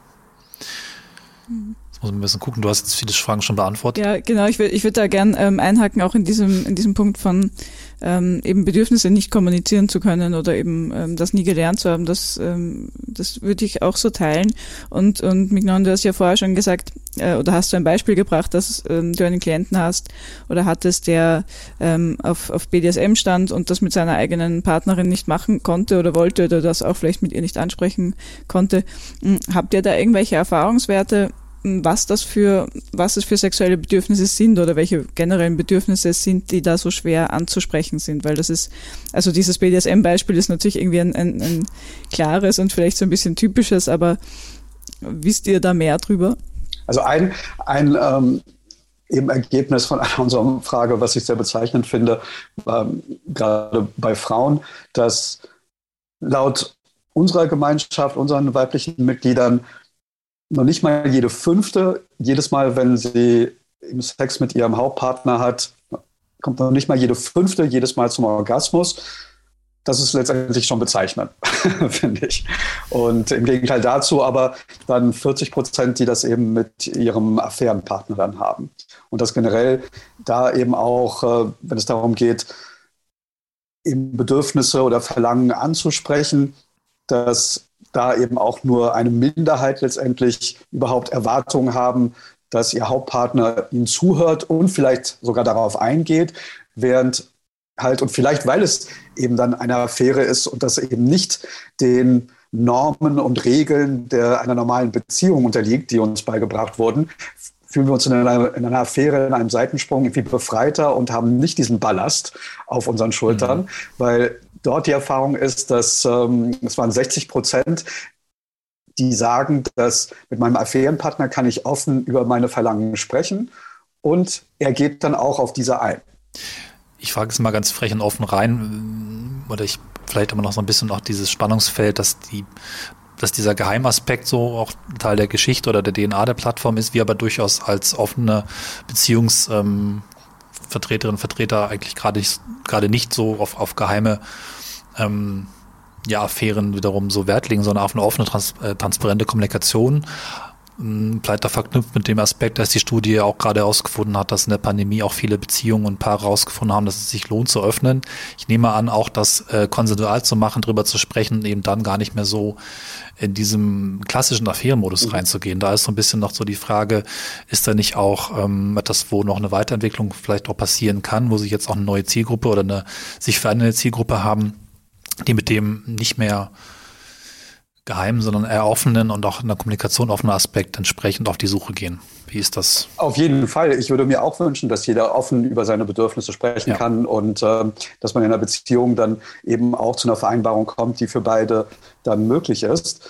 Ja. Jetzt muss man ein bisschen gucken, du hast jetzt viele Fragen schon beantwortet. Ja, genau, ich würde ich würd da gern ähm, einhaken, auch in diesem, in diesem Punkt von ähm, eben Bedürfnisse nicht kommunizieren zu können oder eben ähm, das nie gelernt zu haben. Das, ähm, das würde ich auch so teilen. Und, und Mignon, du hast ja vorher schon gesagt, äh, oder hast du ein Beispiel gebracht, dass ähm, du einen Klienten hast oder hattest, der ähm, auf, auf B D S M stand und das mit seiner eigenen Partnerin nicht machen konnte oder wollte oder das auch vielleicht mit ihr nicht ansprechen konnte. Hm, habt ihr da irgendwelche Erfahrungswerte, was das für, was es für sexuelle Bedürfnisse sind oder welche generellen Bedürfnisse es sind, die da so schwer anzusprechen sind? Weil das ist, also dieses B D S M-Beispiel ist natürlich irgendwie ein, ein, ein klares und vielleicht so ein bisschen typisches, aber wisst ihr da mehr drüber? Also ein, ein ähm, eben Ergebnis von einer unserer Umfrage, was ich sehr bezeichnend finde, war gerade bei Frauen, dass laut unserer Gemeinschaft, unseren weiblichen Mitgliedern, noch nicht mal jede fünfte, jedes Mal, wenn sie Sex mit ihrem Hauptpartner hat, kommt noch nicht mal jede fünfte jedes Mal zum Orgasmus. Das ist letztendlich schon bezeichnend, finde ich. Und im Gegenteil dazu aber dann vierzig Prozent, die das eben mit ihrem Affärenpartner dann haben. Und das generell da eben auch, wenn es darum geht, eben Bedürfnisse oder Verlangen anzusprechen, dass da eben auch nur eine Minderheit letztendlich überhaupt Erwartungen haben, dass ihr Hauptpartner ihnen zuhört und vielleicht sogar darauf eingeht, während halt, und vielleicht weil es eben dann eine Affäre ist und das eben nicht den Normen und Regeln der einer normalen Beziehung unterliegt, die uns beigebracht wurden, fühlen wir uns in einer, in einer Affäre, in einem Seitensprung irgendwie befreiter und haben nicht diesen Ballast auf unseren Schultern, mhm. weil dort die Erfahrung ist, dass ähm, es waren sechzig Prozent, die sagen, dass mit meinem Affärenpartner kann ich offen über meine Verlangen sprechen und er geht dann auch auf diese ein. Ich frage es mal ganz frech und offen rein, oder ich vielleicht aber noch so ein bisschen auch dieses Spannungsfeld, dass die dass dieser Geheimaspekt so auch Teil der Geschichte oder der D N A der Plattform ist, wir aber durchaus als offene Beziehungs ähm, Vertreterinnen und Vertreter eigentlich gerade nicht, gerade nicht so auf, auf geheime ähm, ja, Affären wiederum so Wert legen, sondern auf eine offene, trans, äh, transparente Kommunikation. Ähm, bleibt da verknüpft mit dem Aspekt, dass die Studie auch gerade herausgefunden hat, dass in der Pandemie auch viele Beziehungen und Paare herausgefunden haben, dass es sich lohnt zu öffnen. Ich nehme an, auch das äh, konsensual zu machen, drüber zu sprechen, eben dann gar nicht mehr so in diesem klassischen Affärenmodus mhm. reinzugehen. Da ist so ein bisschen noch so die Frage, ist da nicht auch ähm, etwas, wo noch eine Weiterentwicklung vielleicht auch passieren kann, wo sich jetzt auch eine neue Zielgruppe oder eine sich verändernde Zielgruppe haben, die mit dem nicht mehr geheimen, sondern eher offenen und auch in der Kommunikation offenen Aspekt entsprechend auf die Suche gehen. Wie ist das? Auf jeden Fall. Ich würde mir auch wünschen, dass jeder offen über seine Bedürfnisse sprechen ja. kann und äh, dass man in einer Beziehung dann eben auch zu einer Vereinbarung kommt, die für beide dann möglich ist.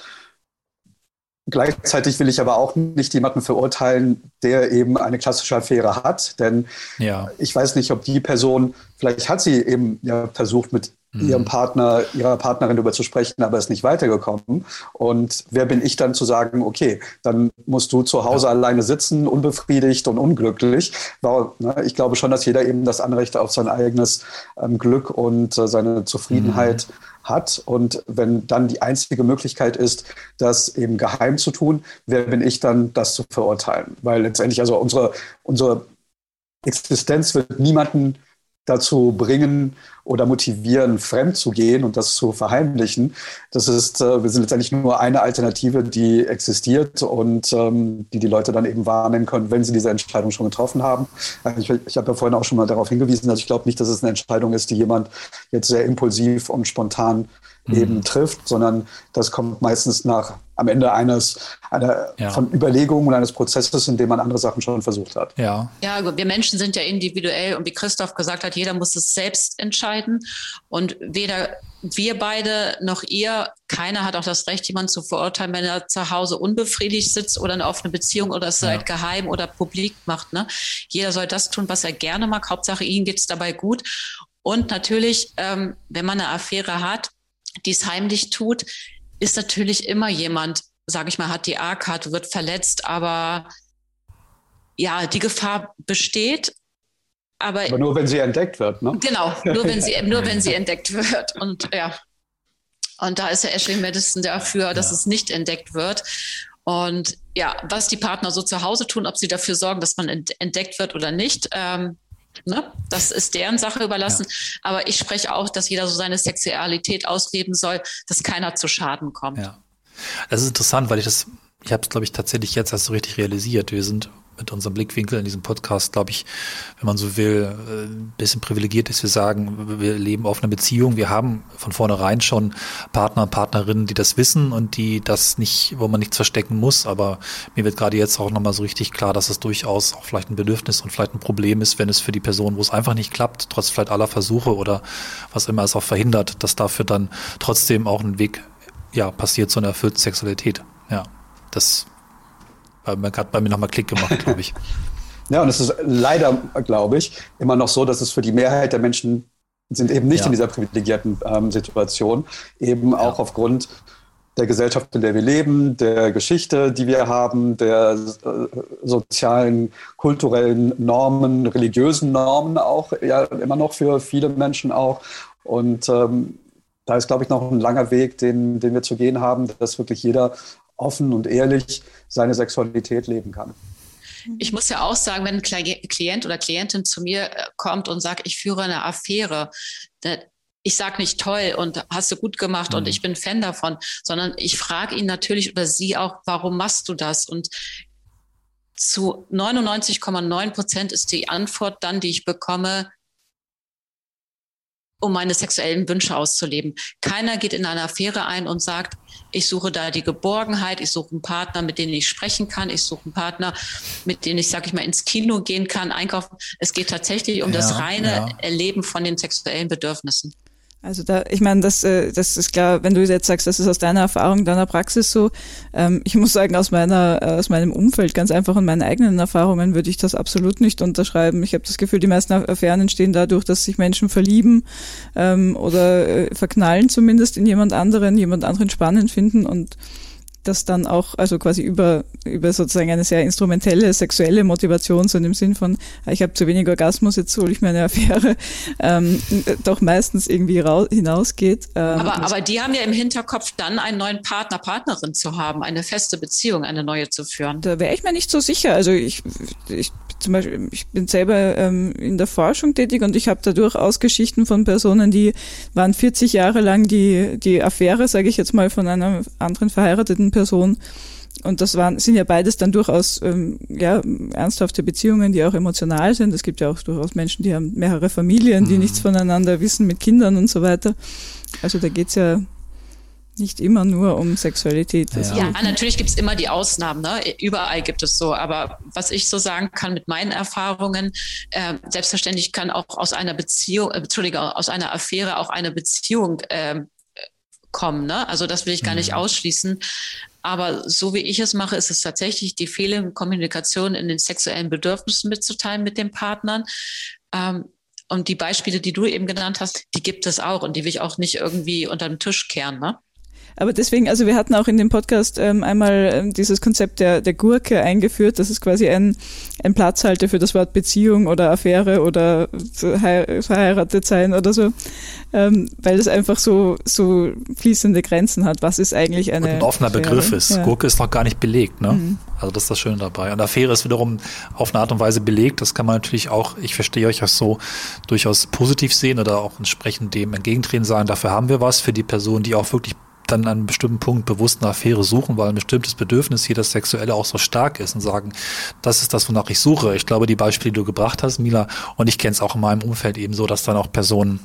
Gleichzeitig will ich aber auch nicht jemanden verurteilen, der eben eine klassische Affäre hat, denn ja. ich weiß nicht, ob die Person, vielleicht hat sie eben ja versucht, mit mhm. ihrem Partner, ihrer Partnerin darüber zu sprechen, aber ist nicht weitergekommen. Und wer bin ich dann zu sagen, okay, dann musst du zu Hause ja. alleine sitzen, unbefriedigt und unglücklich. Ich glaube schon, dass jeder eben das Anrecht auf sein eigenes ähm, Glück und äh, seine Zufriedenheit mhm. hat. Und wenn dann die einzige Möglichkeit ist, das eben geheim zu tun, wer bin ich dann, das zu verurteilen? Weil letztendlich also unsere, unsere Existenz wird niemanden dazu bringen oder motivieren, fremd zu gehen und das zu verheimlichen. Das ist, äh, wir sind letztendlich nur eine Alternative, die existiert und ähm, die die Leute dann eben wahrnehmen können, wenn sie diese Entscheidung schon getroffen haben. Ich, ich habe ja vorhin auch schon mal darauf hingewiesen, dass ich glaube nicht, dass es eine Entscheidung ist, die jemand jetzt sehr impulsiv und spontan mhm. eben trifft, sondern das kommt meistens nach am Ende eines einer, ja. von Überlegungen und eines Prozesses, in dem man andere Sachen schon versucht hat. Ja, ja, gut, wir Menschen sind ja individuell und wie Christoph gesagt hat, jeder muss es selbst entscheiden und weder wir beide noch ihr, keiner hat auch das Recht, jemanden zu verurteilen, wenn er zu Hause unbefriedigt sitzt oder eine offene Beziehung oder es ja. halt geheim oder publik macht. Ne? Jeder soll das tun, was er gerne mag. Hauptsache, ihm geht es dabei gut. Und natürlich, ähm, wenn man eine Affäre hat, die es heimlich tut, ist natürlich immer jemand, sage ich mal, hat die A-Karte, wird verletzt, aber ja, die Gefahr besteht. Aber, aber nur, wenn sie entdeckt wird, ne? Genau, nur wenn sie, nur wenn sie entdeckt wird. Und ja, und da ist ja Ashley Madison dafür, dass ja. es nicht entdeckt wird. Und ja, was die Partner so zu Hause tun, ob sie dafür sorgen, dass man entdeckt wird oder nicht, ähm, Ne? Das ist deren Sache überlassen. Ja. Aber ich spreche auch, dass jeder so seine Sexualität ausleben soll, dass keiner zu Schaden kommt. Ja. Das ist interessant, weil ich das, ich habe es, glaube ich, tatsächlich jetzt erst so richtig realisiert. Wir sind mit unserem Blickwinkel in diesem Podcast, glaube ich, wenn man so will, ein bisschen privilegiert ist. Wir sagen, wir leben auf einer Beziehung. Wir haben von vornherein schon Partner und Partnerinnen, die das wissen und die das nicht, wo man nichts verstecken muss. Aber mir wird gerade jetzt auch nochmal so richtig klar, dass es durchaus auch vielleicht ein Bedürfnis und vielleicht ein Problem ist, wenn es für die Person, wo es einfach nicht klappt, trotz vielleicht aller Versuche oder was immer es auch verhindert, dass dafür dann trotzdem auch ein Weg, ja, passiert zu einer erfüllten Sexualität. Ja, das hat bei mir nochmal Klick gemacht, glaube ich. Ja, und es ist leider, glaube ich, immer noch so, dass es für die Mehrheit der Menschen sind eben nicht ja. in dieser privilegierten ähm, Situation, eben ja. auch aufgrund der Gesellschaft, in der wir leben, der Geschichte, die wir haben, der äh, sozialen, kulturellen Normen, religiösen Normen auch, ja immer noch für viele Menschen auch. Und ähm, da ist, glaube ich, noch ein langer Weg, den, den wir zu gehen haben, dass wirklich jeder offen und ehrlich seine Sexualität leben kann. Ich muss ja auch sagen, wenn ein Klient oder Klientin zu mir kommt und sagt, ich führe eine Affäre, ich sage nicht toll und hast du gut gemacht mhm. und ich bin Fan davon, sondern ich frage ihn natürlich oder sie auch, warum machst du das? Und zu neunundneunzig Komma neun Prozent ist die Antwort dann, die ich bekomme, um meine sexuellen Wünsche auszuleben. Keiner geht in eine Affäre ein und sagt, ich suche da die Geborgenheit, ich suche einen Partner, mit dem ich sprechen kann, ich suche einen Partner, mit dem ich, sag ich mal, ins Kino gehen kann, einkaufen. Es geht tatsächlich um ja, das reine ja. Erleben von den sexuellen Bedürfnissen. Also da, ich meine, das, das ist klar, wenn du jetzt sagst, das ist aus deiner Erfahrung, deiner Praxis so. Ähm, ich muss sagen, aus meiner, aus meinem Umfeld, ganz einfach und meinen eigenen Erfahrungen würde ich das absolut nicht unterschreiben. Ich habe das Gefühl, die meisten Affären entstehen dadurch, dass sich Menschen verlieben ähm, oder äh, verknallen zumindest in jemand anderen, jemand anderen spannend finden und das dann auch, also quasi über über sozusagen eine sehr instrumentelle sexuelle Motivation, so in dem Sinn von, ich habe zu wenig Orgasmus, jetzt hole ich mir eine Affäre, ähm, doch meistens irgendwie raus, hinausgeht. Ähm, aber, aber die haben ja im Hinterkopf dann einen neuen Partner, Partnerin zu haben, eine feste Beziehung, eine neue zu führen. Da wäre ich mir nicht so sicher. Also ich, ich zum Beispiel, ich bin selber ähm, in der Forschung tätig und ich habe da durchaus Geschichten von Personen, die waren vierzig Jahre lang die die Affäre, sage ich jetzt mal, von einer anderen verheirateten Person. Und das waren sind ja beides dann durchaus ähm, ja ernsthafte Beziehungen, die auch emotional sind. Es gibt ja auch durchaus Menschen, die haben mehrere Familien, die mhm. nichts voneinander wissen, mit Kindern und so weiter. Also da geht's ja nicht immer nur um Sexualität. Ja, ja natürlich gibt es immer die Ausnahmen, ne? Überall gibt es so. Aber was ich so sagen kann mit meinen Erfahrungen, äh, selbstverständlich kann auch aus einer Beziehung, äh, Entschuldigung, aus einer Affäre auch eine Beziehung äh, kommen. Ne? Also das will ich gar mhm. nicht ausschließen. Aber so wie ich es mache, ist es tatsächlich die fehlende Kommunikation in den sexuellen Bedürfnissen mitzuteilen mit den Partnern. Ähm, und die Beispiele, die du eben genannt hast, die gibt es auch und die will ich auch nicht irgendwie unter den Tisch kehren, ne? Aber deswegen, also wir hatten auch in dem Podcast ähm, einmal ähm, dieses Konzept der, der Gurke eingeführt. Das ist quasi ein, ein Platzhalter für das Wort Beziehung oder Affäre oder verheiratet sein oder so. Ähm, weil es einfach so, so fließende Grenzen hat. Was ist eigentlich eine Und ein offener Affäre? Begriff ist. Ja. Gurke ist noch gar nicht belegt, ne? Mhm. Also das ist das Schöne dabei. Und Affäre ist wiederum auf eine Art und Weise belegt. Das kann man natürlich auch, ich verstehe euch auch so, durchaus positiv sehen oder auch entsprechend dem entgegentreten sein. Dafür haben wir was für die Person, die auch wirklich dann an einem bestimmten Punkt bewusst eine Affäre suchen, weil ein bestimmtes Bedürfnis hier, das Sexuelle auch so stark ist und sagen, das ist das, wonach ich suche. Ich glaube, die Beispiele, die du gebracht hast, Mila, und ich kenne es auch in meinem Umfeld eben so, dass dann auch Personen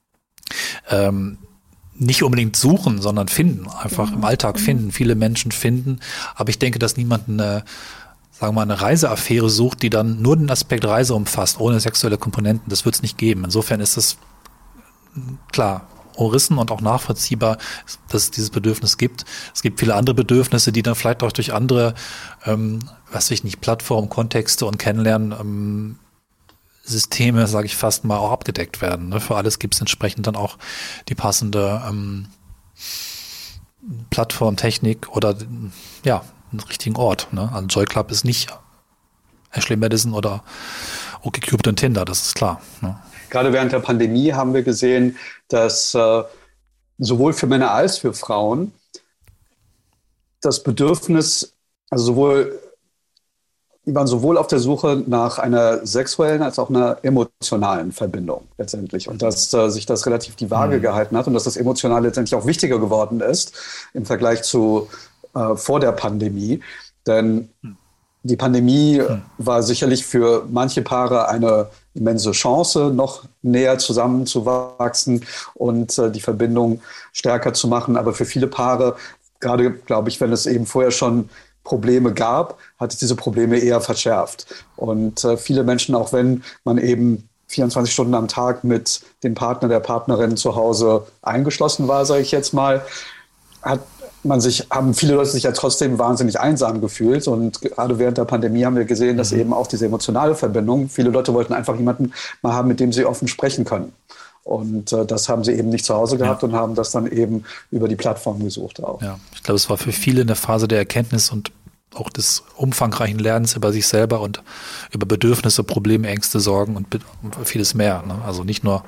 ähm, nicht unbedingt suchen, sondern finden, einfach genau. im Alltag finden, viele Menschen finden. Aber ich denke, dass niemand eine, sagen wir mal, eine Reiseaffäre sucht, die dann nur den Aspekt Reise umfasst, ohne sexuelle Komponenten. Das wird es nicht geben. Insofern ist es klar, umrissen und auch nachvollziehbar, dass es dieses Bedürfnis gibt. Es gibt viele andere Bedürfnisse, die dann vielleicht auch durch andere, ähm, was weiß ich nicht, Plattformen, Kontexte und Kennenlernen, ähm, Systeme, sage ich fast mal, auch abgedeckt werden. Ne? Für alles gibt es entsprechend dann auch die passende ähm, Plattform, Technik oder ja, einen richtigen Ort. Ne? Also Joy Club ist nicht Ashley Madison oder OkCupid und Tinder, das ist klar. Ne? Gerade während der Pandemie haben wir gesehen, dass äh, sowohl für Männer als für Frauen das Bedürfnis, also sowohl die waren sowohl auf der Suche nach einer sexuellen als auch einer emotionalen Verbindung letztendlich. Und dass äh, sich das relativ die Waage mhm. gehalten hat und dass das emotional letztendlich auch wichtiger geworden ist im Vergleich zu äh, vor der Pandemie. Denn die Pandemie mhm. war sicherlich für manche Paare eine immense Chance, noch näher zusammenzuwachsen und äh, die Verbindung stärker zu machen. Aber für viele Paare, gerade, glaube ich, wenn es eben vorher schon Probleme gab, hat es diese Probleme eher verschärft. Und äh, viele Menschen, auch wenn man eben vierundzwanzig Stunden am Tag mit dem Partner, der Partnerin zu Hause eingeschlossen war, sage ich jetzt mal, hat man sich, haben viele Leute sich ja trotzdem wahnsinnig einsam gefühlt. Und gerade während der Pandemie haben wir gesehen, dass mhm. eben auch diese emotionale Verbindung, viele Leute wollten einfach jemanden mal haben, mit dem sie offen sprechen können. Und äh, das haben sie eben nicht zu Hause gehabt ja. und haben das dann eben über die Plattform gesucht auch. Ja, ich glaube, es war für viele eine Phase der Erkenntnis und auch des umfangreichen Lernens über sich selber und über Bedürfnisse, Probleme, Ängste, Sorgen und vieles mehr. Ne? Also nicht nur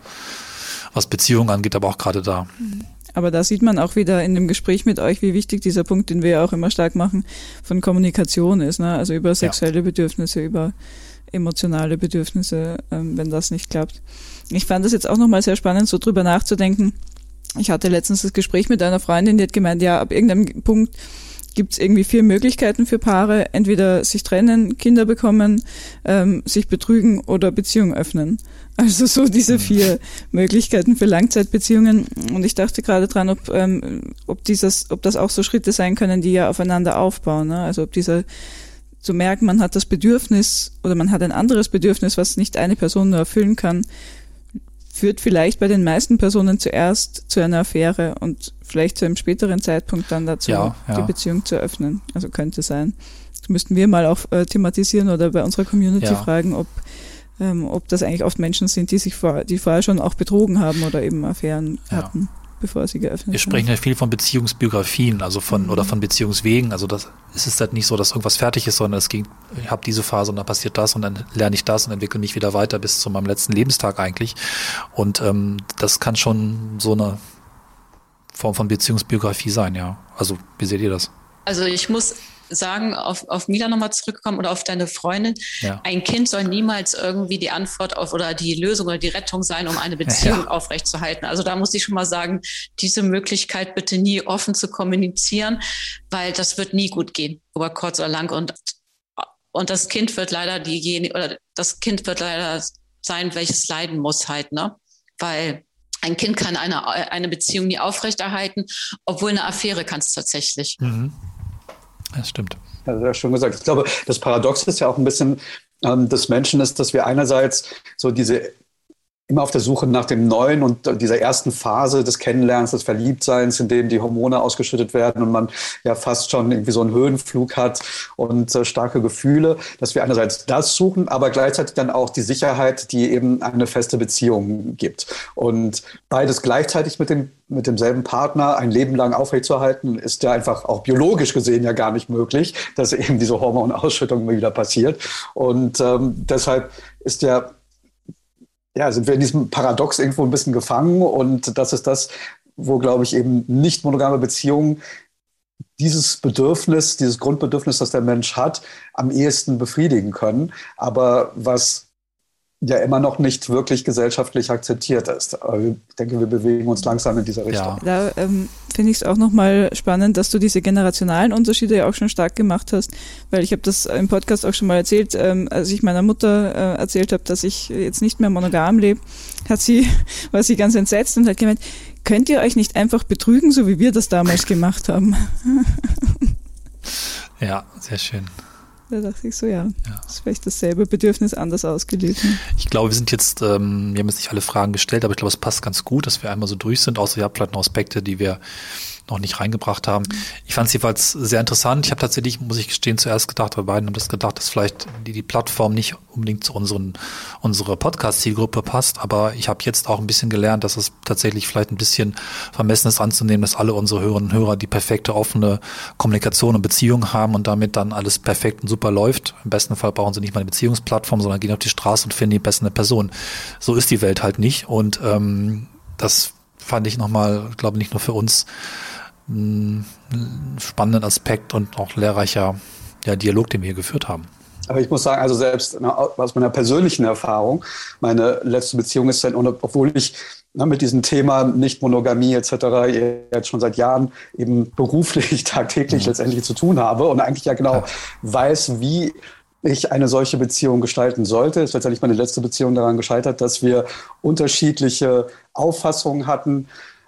was Beziehungen angeht, aber auch gerade da. Aber da sieht man auch wieder in dem Gespräch mit euch, wie wichtig dieser Punkt, den wir ja auch immer stark machen, von Kommunikation ist. Ne? Also über sexuelle ja. Bedürfnisse, über emotionale Bedürfnisse, ähm, wenn das nicht klappt. Ich fand das jetzt auch nochmal sehr spannend, so drüber nachzudenken. Ich hatte letztens das Gespräch mit einer Freundin, die hat gemeint, ja, ab irgendeinem Punkt gibt es irgendwie vier Möglichkeiten für Paare. Entweder sich trennen, Kinder bekommen, ähm, sich betrügen oder Beziehungen öffnen. Also so diese vier Möglichkeiten für Langzeitbeziehungen. Und ich dachte gerade dran, ob, ähm, ob dieses, ob das auch so Schritte sein können, die ja aufeinander aufbauen. Ne? Also ob dieser zu merken, man hat das Bedürfnis oder man hat ein anderes Bedürfnis, was nicht eine Person nur erfüllen kann, führt vielleicht bei den meisten Personen zuerst zu einer Affäre und vielleicht zu einem späteren Zeitpunkt dann dazu, ja, ja. die Beziehung zu öffnen. Also könnte sein. Das müssten wir mal auch äh, thematisieren oder bei unserer Community ja. fragen, ob ähm, ob das eigentlich oft Menschen sind, die sich vor, die vorher schon auch betrogen haben oder eben Affären ja. hatten, bevor sie geöffnet haben. Wir sprechen ja viel von Beziehungsbiografien, also von mhm. oder von Beziehungswegen. Also das es ist halt nicht so, dass irgendwas fertig ist, sondern es ging, ich habe diese Phase und dann passiert das und dann lerne ich das und entwickle mich wieder weiter bis zu meinem letzten Lebenstag eigentlich. Und ähm, das kann schon so eine Form von Beziehungsbiografie sein, ja. Also wie seht ihr das? Also ich muss sagen, auf, auf Mila nochmal zurückkommen oder auf deine Freundin. Ja. Ein Kind soll niemals irgendwie die Antwort auf oder die Lösung oder die Rettung sein, um eine Beziehung ja. aufrechtzuerhalten. Also da muss ich schon mal sagen, diese Möglichkeit bitte nie offen zu kommunizieren, weil das wird nie gut gehen, über kurz oder lang. Und, und das Kind wird leider diejenige, oder das Kind wird leider sein, welches leiden muss halt, ne? Weil ein Kind kann eine, eine Beziehung nie aufrechterhalten, obwohl eine Affäre kann es tatsächlich. Mhm. Das stimmt. Ja, sehr schön gesagt. Ich glaube, das Paradox ist ja auch ein bisschen ähm, des Menschen ist, dass wir einerseits so diese immer auf der Suche nach dem Neuen und dieser ersten Phase des Kennenlernens, des Verliebtseins, in dem die Hormone ausgeschüttet werden und man ja fast schon irgendwie so einen Höhenflug hat und äh, starke Gefühle, dass wir einerseits das suchen, aber gleichzeitig dann auch die Sicherheit, die eben eine feste Beziehung gibt. Und beides gleichzeitig mit dem mit demselben Partner ein Leben lang aufrechtzuerhalten, ist ja einfach auch biologisch gesehen ja gar nicht möglich, dass eben diese Hormonausschüttung immer wieder passiert. Und ähm, deshalb ist ja, ja, sind wir in diesem Paradox irgendwo ein bisschen gefangen. Und das ist das, wo, glaube ich, eben nicht monogame Beziehungen dieses Bedürfnis, dieses Grundbedürfnis, das der Mensch hat, am ehesten befriedigen können. Aber was ja immer noch nicht wirklich gesellschaftlich akzeptiert ist. Aber ich denke, wir bewegen uns langsam in diese Richtung. Ja. Da ähm, finde ich es auch nochmal spannend, dass du diese generationalen Unterschiede ja auch schon stark gemacht hast, weil ich habe das im Podcast auch schon mal erzählt, ähm, als ich meiner Mutter äh, erzählt habe, dass ich jetzt nicht mehr monogam lebe, hat sie, war sie ganz entsetzt und hat gemeint, könnt ihr euch nicht einfach betrügen, so wie wir das damals gemacht haben? Ja, sehr schön. Da dachte ich so, ja, ja, das ist vielleicht dasselbe Bedürfnis anders ausgelebt. Ich glaube, wir sind jetzt, ähm, wir haben jetzt nicht alle Fragen gestellt, aber ich glaube, es passt ganz gut, dass wir einmal so durch sind, außer ihr habt vielleicht noch Aspekte, die wir noch nicht reingebracht haben. Ich fand es jedenfalls sehr interessant. Ich habe tatsächlich, muss ich gestehen, zuerst gedacht, wir beiden haben das gedacht, dass vielleicht die, die Plattform nicht unbedingt zu unseren unserer Podcast-Zielgruppe passt, aber ich habe jetzt auch ein bisschen gelernt, dass es tatsächlich vielleicht ein bisschen vermessen ist anzunehmen, dass alle unsere Hörerinnen und Hörer die perfekte offene Kommunikation und Beziehung haben und damit dann alles perfekt und super läuft. Im besten Fall brauchen sie nicht mal eine Beziehungsplattform, sondern gehen auf die Straße und finden die beste Person. So ist die Welt halt nicht und ähm, das fand ich nochmal, glaube ich, nicht nur für uns einen spannenden Aspekt und auch lehrreicher ja, Dialog, den wir hier geführt haben. Aber ich muss sagen, also selbst aus meiner persönlichen Erfahrung, meine letzte Beziehung ist dann, obwohl ich na, mit diesem Thema Nicht-Monogamie et cetera jetzt schon seit Jahren eben beruflich tagtäglich mhm. letztendlich zu tun habe und eigentlich ja genau ja. weiß, wie ich eine solche Beziehung gestalten sollte. Ist letztendlich meine letzte Beziehung daran gescheitert, dass wir unterschiedliche Auffassungen hatten,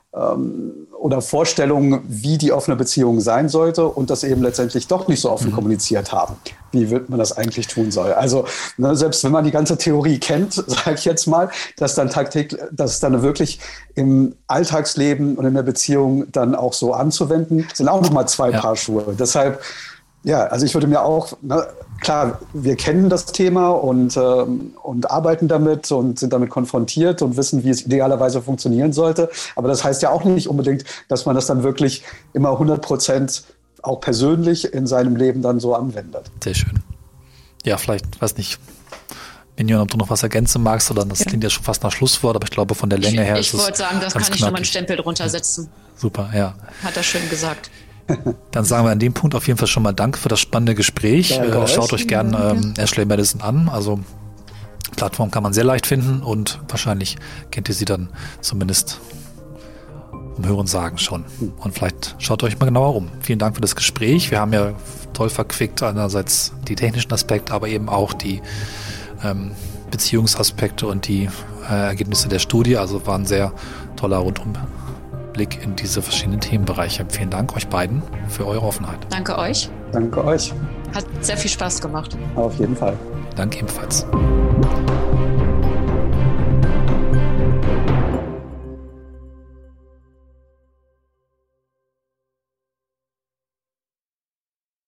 oder Vorstellungen, wie die offene Beziehung sein sollte und das eben letztendlich doch nicht so offen mhm. kommuniziert haben, wie wird man das eigentlich tun soll. Also ne, selbst wenn man die ganze Theorie kennt, sage ich jetzt mal, dass dann tagtäglich, dass dann wirklich im Alltagsleben und in der Beziehung dann auch so anzuwenden, sind auch nochmal zwei ja. Paar Schuhe. Deshalb, ja, also ich würde mir auch, ne, klar, wir kennen das Thema und, ähm, und arbeiten damit und sind damit konfrontiert und wissen, wie es idealerweise funktionieren sollte. Aber das heißt ja auch nicht unbedingt, dass man das dann wirklich immer hundert Prozent auch persönlich in seinem Leben dann so anwendet. Sehr schön. Ja, vielleicht, weiß nicht, Mignon, ob du noch was ergänzen magst, oder das ja. klingt ja schon fast nach Schlusswort, aber ich glaube, von der Länge her ich, ist es. Ich wollte sagen, das kann ich nochmal einen Stempel drunter setzen. Super, ja. Hat er schön gesagt. Dann sagen wir an dem Punkt auf jeden Fall schon mal Danke für das spannende Gespräch. Äh, schaut euch gerne ähm, Ashley Madison an. Also Plattform kann man sehr leicht finden und wahrscheinlich kennt ihr sie dann zumindest um Hören sagen schon. Und vielleicht schaut euch mal genauer um. Vielen Dank für das Gespräch. Wir haben ja toll verquickt einerseits die technischen Aspekte, aber eben auch die ähm, Beziehungsaspekte und die äh, Ergebnisse der Studie. Also war ein sehr toller Rundum Blick in diese verschiedenen Themenbereiche. Vielen Dank euch beiden für eure Offenheit. Danke euch. Danke euch. Hat sehr viel Spaß gemacht. Auf jeden Fall. Danke ebenfalls.